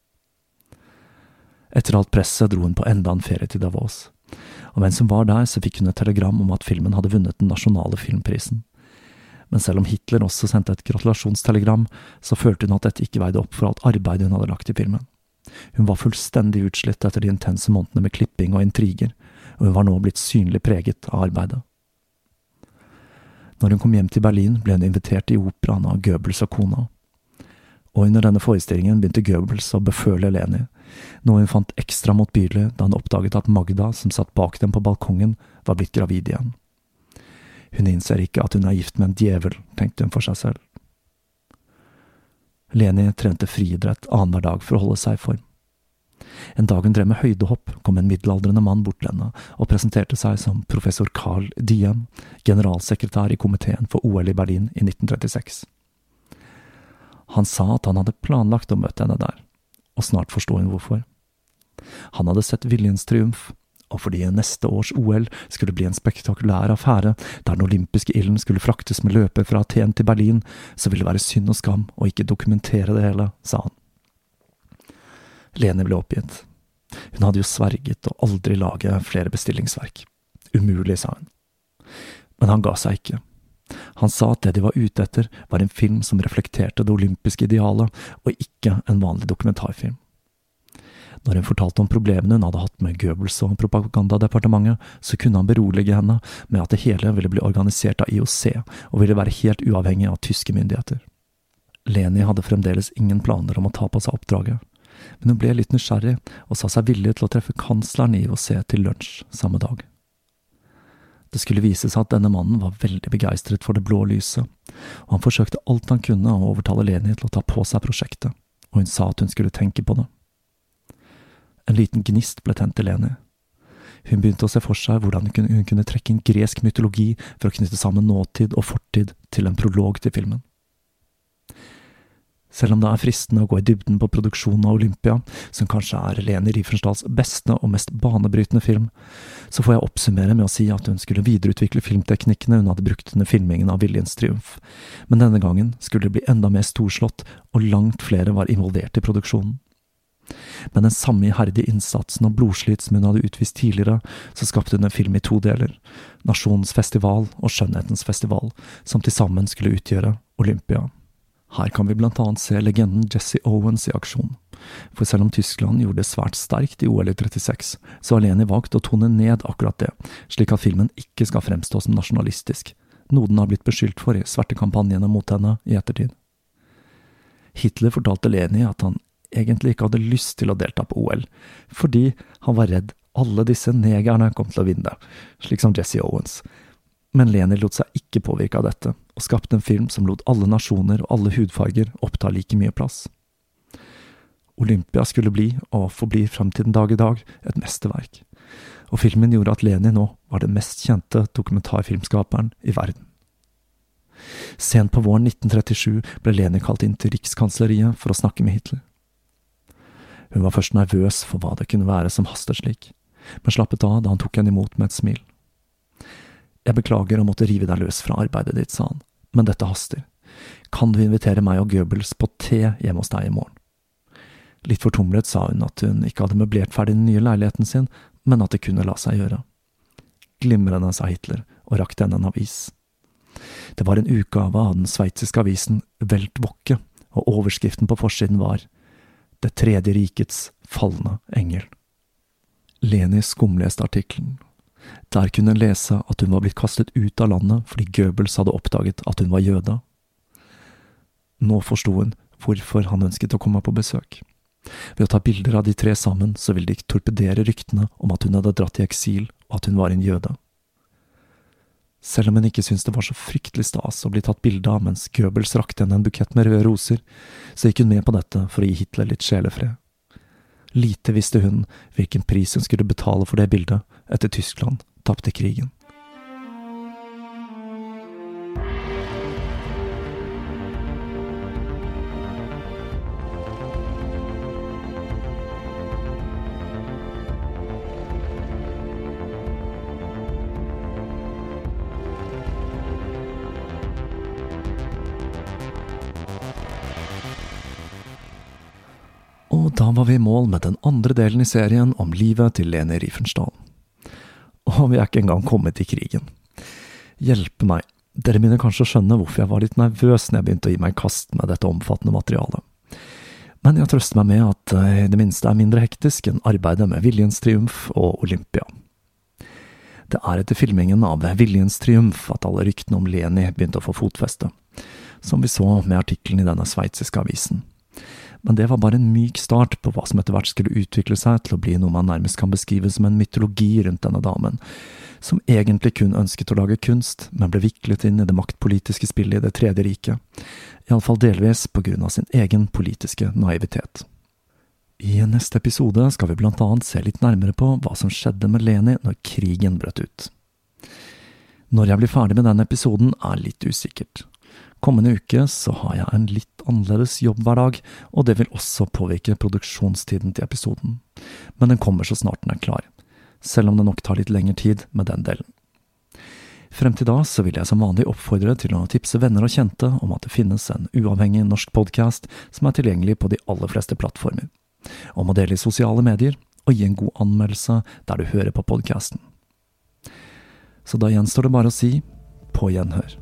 Etter alt presset dro hun på enda en ferie til Davos, og mens hun var der så fikk hun et telegram om at filmen hadde vunnet den nasjonale filmprisen. Men selv om Hitler også sendte et gratulasjonstelegram, så følte hun at dette ikke veide opp for alt arbeidet hun hadde lagt i filmen. Hun var fullstendig utslitt etter de intense månedene med klipping og intriger, og hun var nå blitt synlig preget av arbeidet. Når hun kom hjem til Berlin, ble hun invitert i operaen av Goebbels og kona. Og under denne forestillingen begynte Goebbels å beføle Leni, noe hun fant ekstra motbydelig da hun oppdaget at Magda, som satt bak dem på balkongen, var blitt gravid igjen. Hun innser ikke at hun er gift med en djevel, tenkte hun for seg selv. Leni trente friidrett annenhver dag for å holde seg i form. En dag hun drev med høydehopp, kom en middelaldrende mann bort til henne og presenterte seg som professor Carl Diem, generalsekretær i komiteen for OL i Berlin i 1936. Han sa at han hadde planlagt å møte henne der, og snart forstod hun hvorfor. Han hadde sett Viljens triumf, og fordi neste års OL skulle bli en spektakulær affære, der den olympiske ilden skulle fraktes med løper fra Aten til Berlin, så ville det være synd og skam å ikke dokumentere det hele, sa han. Leni ble oppgitt. Hun hadde jo sverget å aldri lage flere bestillingsverk. Umulig, sa hun. Men han ga seg ikke. Han sa at det de var ute etter var en film som reflekterte det olympiske idealet, og ikke en vanlig dokumentarfilm. Når hun fortalte om problemene hun hadde hatt med Goebbels og propagandadepartementet, så kunne han berolige henne med at det hele ville bli organisert av IOC, og ville være helt uavhengig av tyske myndigheter. Leni hadde fremdeles ingen planer om å ta på seg oppdraget, men hun ble litt nysgjerrig og sa seg villig til å treffe kansleren i IOC til lunsj samme dag. Det skulle vise seg at denne mannen var veldig begeistret for det blå lyset, og han forsøkte alt han kunne å overtale Leni til å ta på seg prosjektet, og hun sa at hun skulle tenke på det. En liten gnist ble tent i Leni. Hun begynte å se for seg hvordan hun kunne trekke inn gresk mytologi for å knytte sammen nåtid og fortid til en prolog til filmen. Selv om det er fristende å gå i dybden på produksjonen av Olympia, som kanskje er Leni Riefenstahls beste og mest banebrytende film, så får jeg oppsummere med å si at hun skulle videreutvikle filmteknikkene hun hadde brukt under filmingen av Viljens triumf, men denne gangen skulle det bli enda mer storslått, og langt flere var involvert i produksjonen. Men den samme iherdige innsatsen og blodslit som hun hadde utvist tidligere, så skapte hun en film i 2 deler, Nasjonens festival og Skjønnhetens festival, som til sammen skulle utgjøre Olympia. Her kan vi blant annet se legenden Jesse Owens i aksjon. For selv om Tyskland gjorde det svært sterkt i OL i 36, så har Leni valgt å tone ned akkurat det, slik at filmen ikke skal fremstå som nasjonalistisk, noe den har blitt beskyldt for i svertekampanjene mot henne i ettertid. Hitler fortalte Leni at han egentlig ikke hadde lyst til å delta på OL, fordi han var redd alle disse negerne kom til å vinne, slik som Jesse Owens. Men Leni lot seg ikke påvirke av dette, og skapte en film som lot alle nasjoner og alle hudfarger oppta like mye plass. Olympia skulle bli, og forbli frem til den dag i dag, et mesterverk. Og filmen gjorde at Leni nå var den mest kjente dokumentarfilmskaperen i verden. Sent på våren 1937 ble Leni kalt inn til Rikskansleriet for å snakke med Hitler. Hun var først nervøs for hva det kunne være som hastet slik, men slappet av da han tok henne imot med et smil. Jeg beklager å måtte rive deg løs fra arbeidet ditt, sa han, men dette haster. Kan du invitere meg og Goebbels på te hjemme hos deg i morgen? Litt fortumlet sa hun at hun ikke hadde møblert ferdig den nye leiligheten sin, men at det kunne la seg gjøre. Glimrende, sa Hitler, og rakte henne en avis. Det var en utgave av den sveitsiske avisen Weltwoche, og overskriften på forsiden var «Det tredje rikets falne engel». Leni skumleste artikkelen. Der kunne hun lese at hun var blitt kastet ut av landet fordi Goebbels hadde oppdaget at hun var jøde. Nå forstod hun hvorfor han ønsket å komme på besøk. Ved å ta bilder av de tre sammen, så ville de torpedere ryktene om at hun hadde dratt i eksil, og at hun var en jøde. Selv om hun ikke syntes det var så fryktelig stas å bli tatt bilde av mens Goebbels rakte henne en bukett med røde roser, så gikk hun med på dette for å gi Hitler litt sjelefred. Lite visste hun hvilken pris hun skulle betale for det bildet etter Tyskland tapte krigen. Og da var vi i mål med den andre delen i serien om livet til Leni Riefenstahl. Og vi er ikke engang kommet til krigen. Hjelpe meg, dere begynner kanskje å skjønne hvorfor jeg var litt nervøs når jeg begynte å gi meg i kast med dette omfattende materialet. Men jeg trøster meg med at i det minste er mindre hektisk enn arbeidet med Viljens triumf og Olympia. Det er etter filmingen av Viljens triumf at alle ryktene om Leni begynte å få fotfeste, som vi så med artikkelen i denne sveitsiske avisen. Men det var bare en myk start på hva som etter hvert skulle utvikle seg til å bli noe man nærmest kan beskrive som en mytologi rundt denne damen, som egentlig kun ønsket å lage kunst, men ble viklet inn i det maktpolitiske spillet i Det tredje riket, i alle fall delvis på grunn av sin egen politiske naivitet. I neste episode skal vi blant annet se litt nærmere på hva som skjedde med Leni når krigen brøt ut. Når jeg blir ferdig med denne episoden er litt usikkert. Kommende uke så har jeg en litt annerledes jobbhverdag, og det vil også påvirke produksjonstiden til episoden. Men den kommer så snart den er klar, selv om det nok tar litt lengre tid med den delen. Frem til da så vil jeg som vanlig oppfordre til å tipse venner og kjente om at det finnes en uavhengig norsk podcast som er tilgjengelig på de aller fleste plattformer, om å dele i sosiale medier og gi en god anmeldelse der du hører på podcasten. Så da gjenstår det bare å si på gjenhør.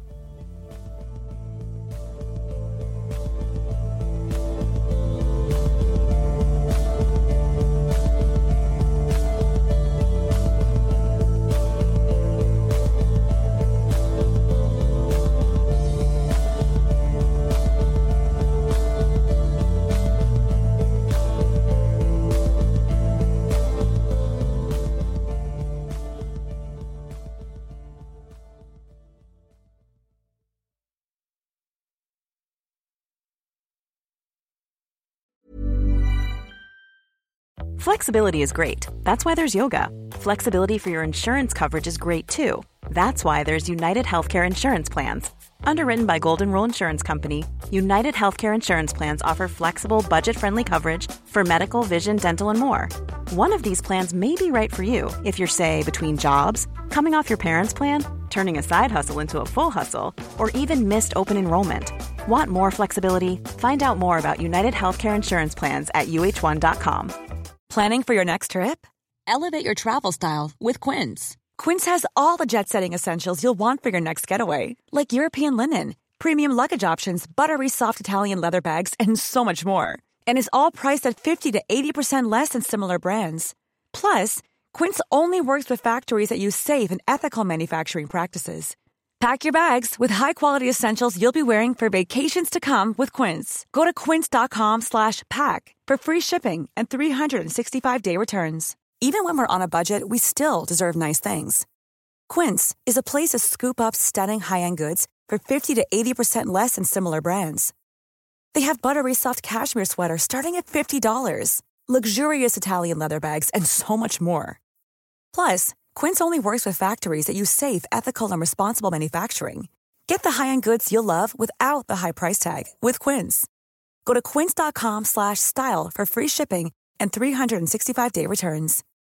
Flexibility is great. That's why there's yoga. Flexibility for your insurance coverage is great too. That's why there's United Healthcare Insurance Plans. Underwritten by Golden Rule Insurance Company, United Healthcare Insurance Plans offer flexible, budget-friendly coverage for medical, vision, dental, and more. One of these plans may be right for you if you're, say, between jobs, coming off your parents' plan, turning a side hustle into a full hustle, or even missed open enrollment. Want more flexibility? Find out more about United Healthcare Insurance Plans at uh1.com. Planning for your next trip? Elevate your travel style with Quince. Quince has all the jet-setting essentials you'll want for your next getaway, like European linen, premium luggage options, buttery soft Italian leather bags, and so much more. And is all priced at 50 to 80% less than similar brands. Plus, Quince only works with factories that use safe and ethical manufacturing practices. Pack your bags with high-quality essentials you'll be wearing for vacations to come with Quince. Go to quince.com/pack for free shipping and 365-day returns. Even when we're on a budget, we still deserve nice things. Quince is a place to scoop up stunning high-end goods for 50 to 80% less than similar brands. They have buttery soft cashmere sweaters starting at $50, luxurious Italian leather bags, and so much more. Plus, Quince only works with factories that use safe, ethical, and responsible manufacturing. Get the high-end goods you'll love without the high price tag with Quince. Go to quince.com/style for free shipping and 365-day returns.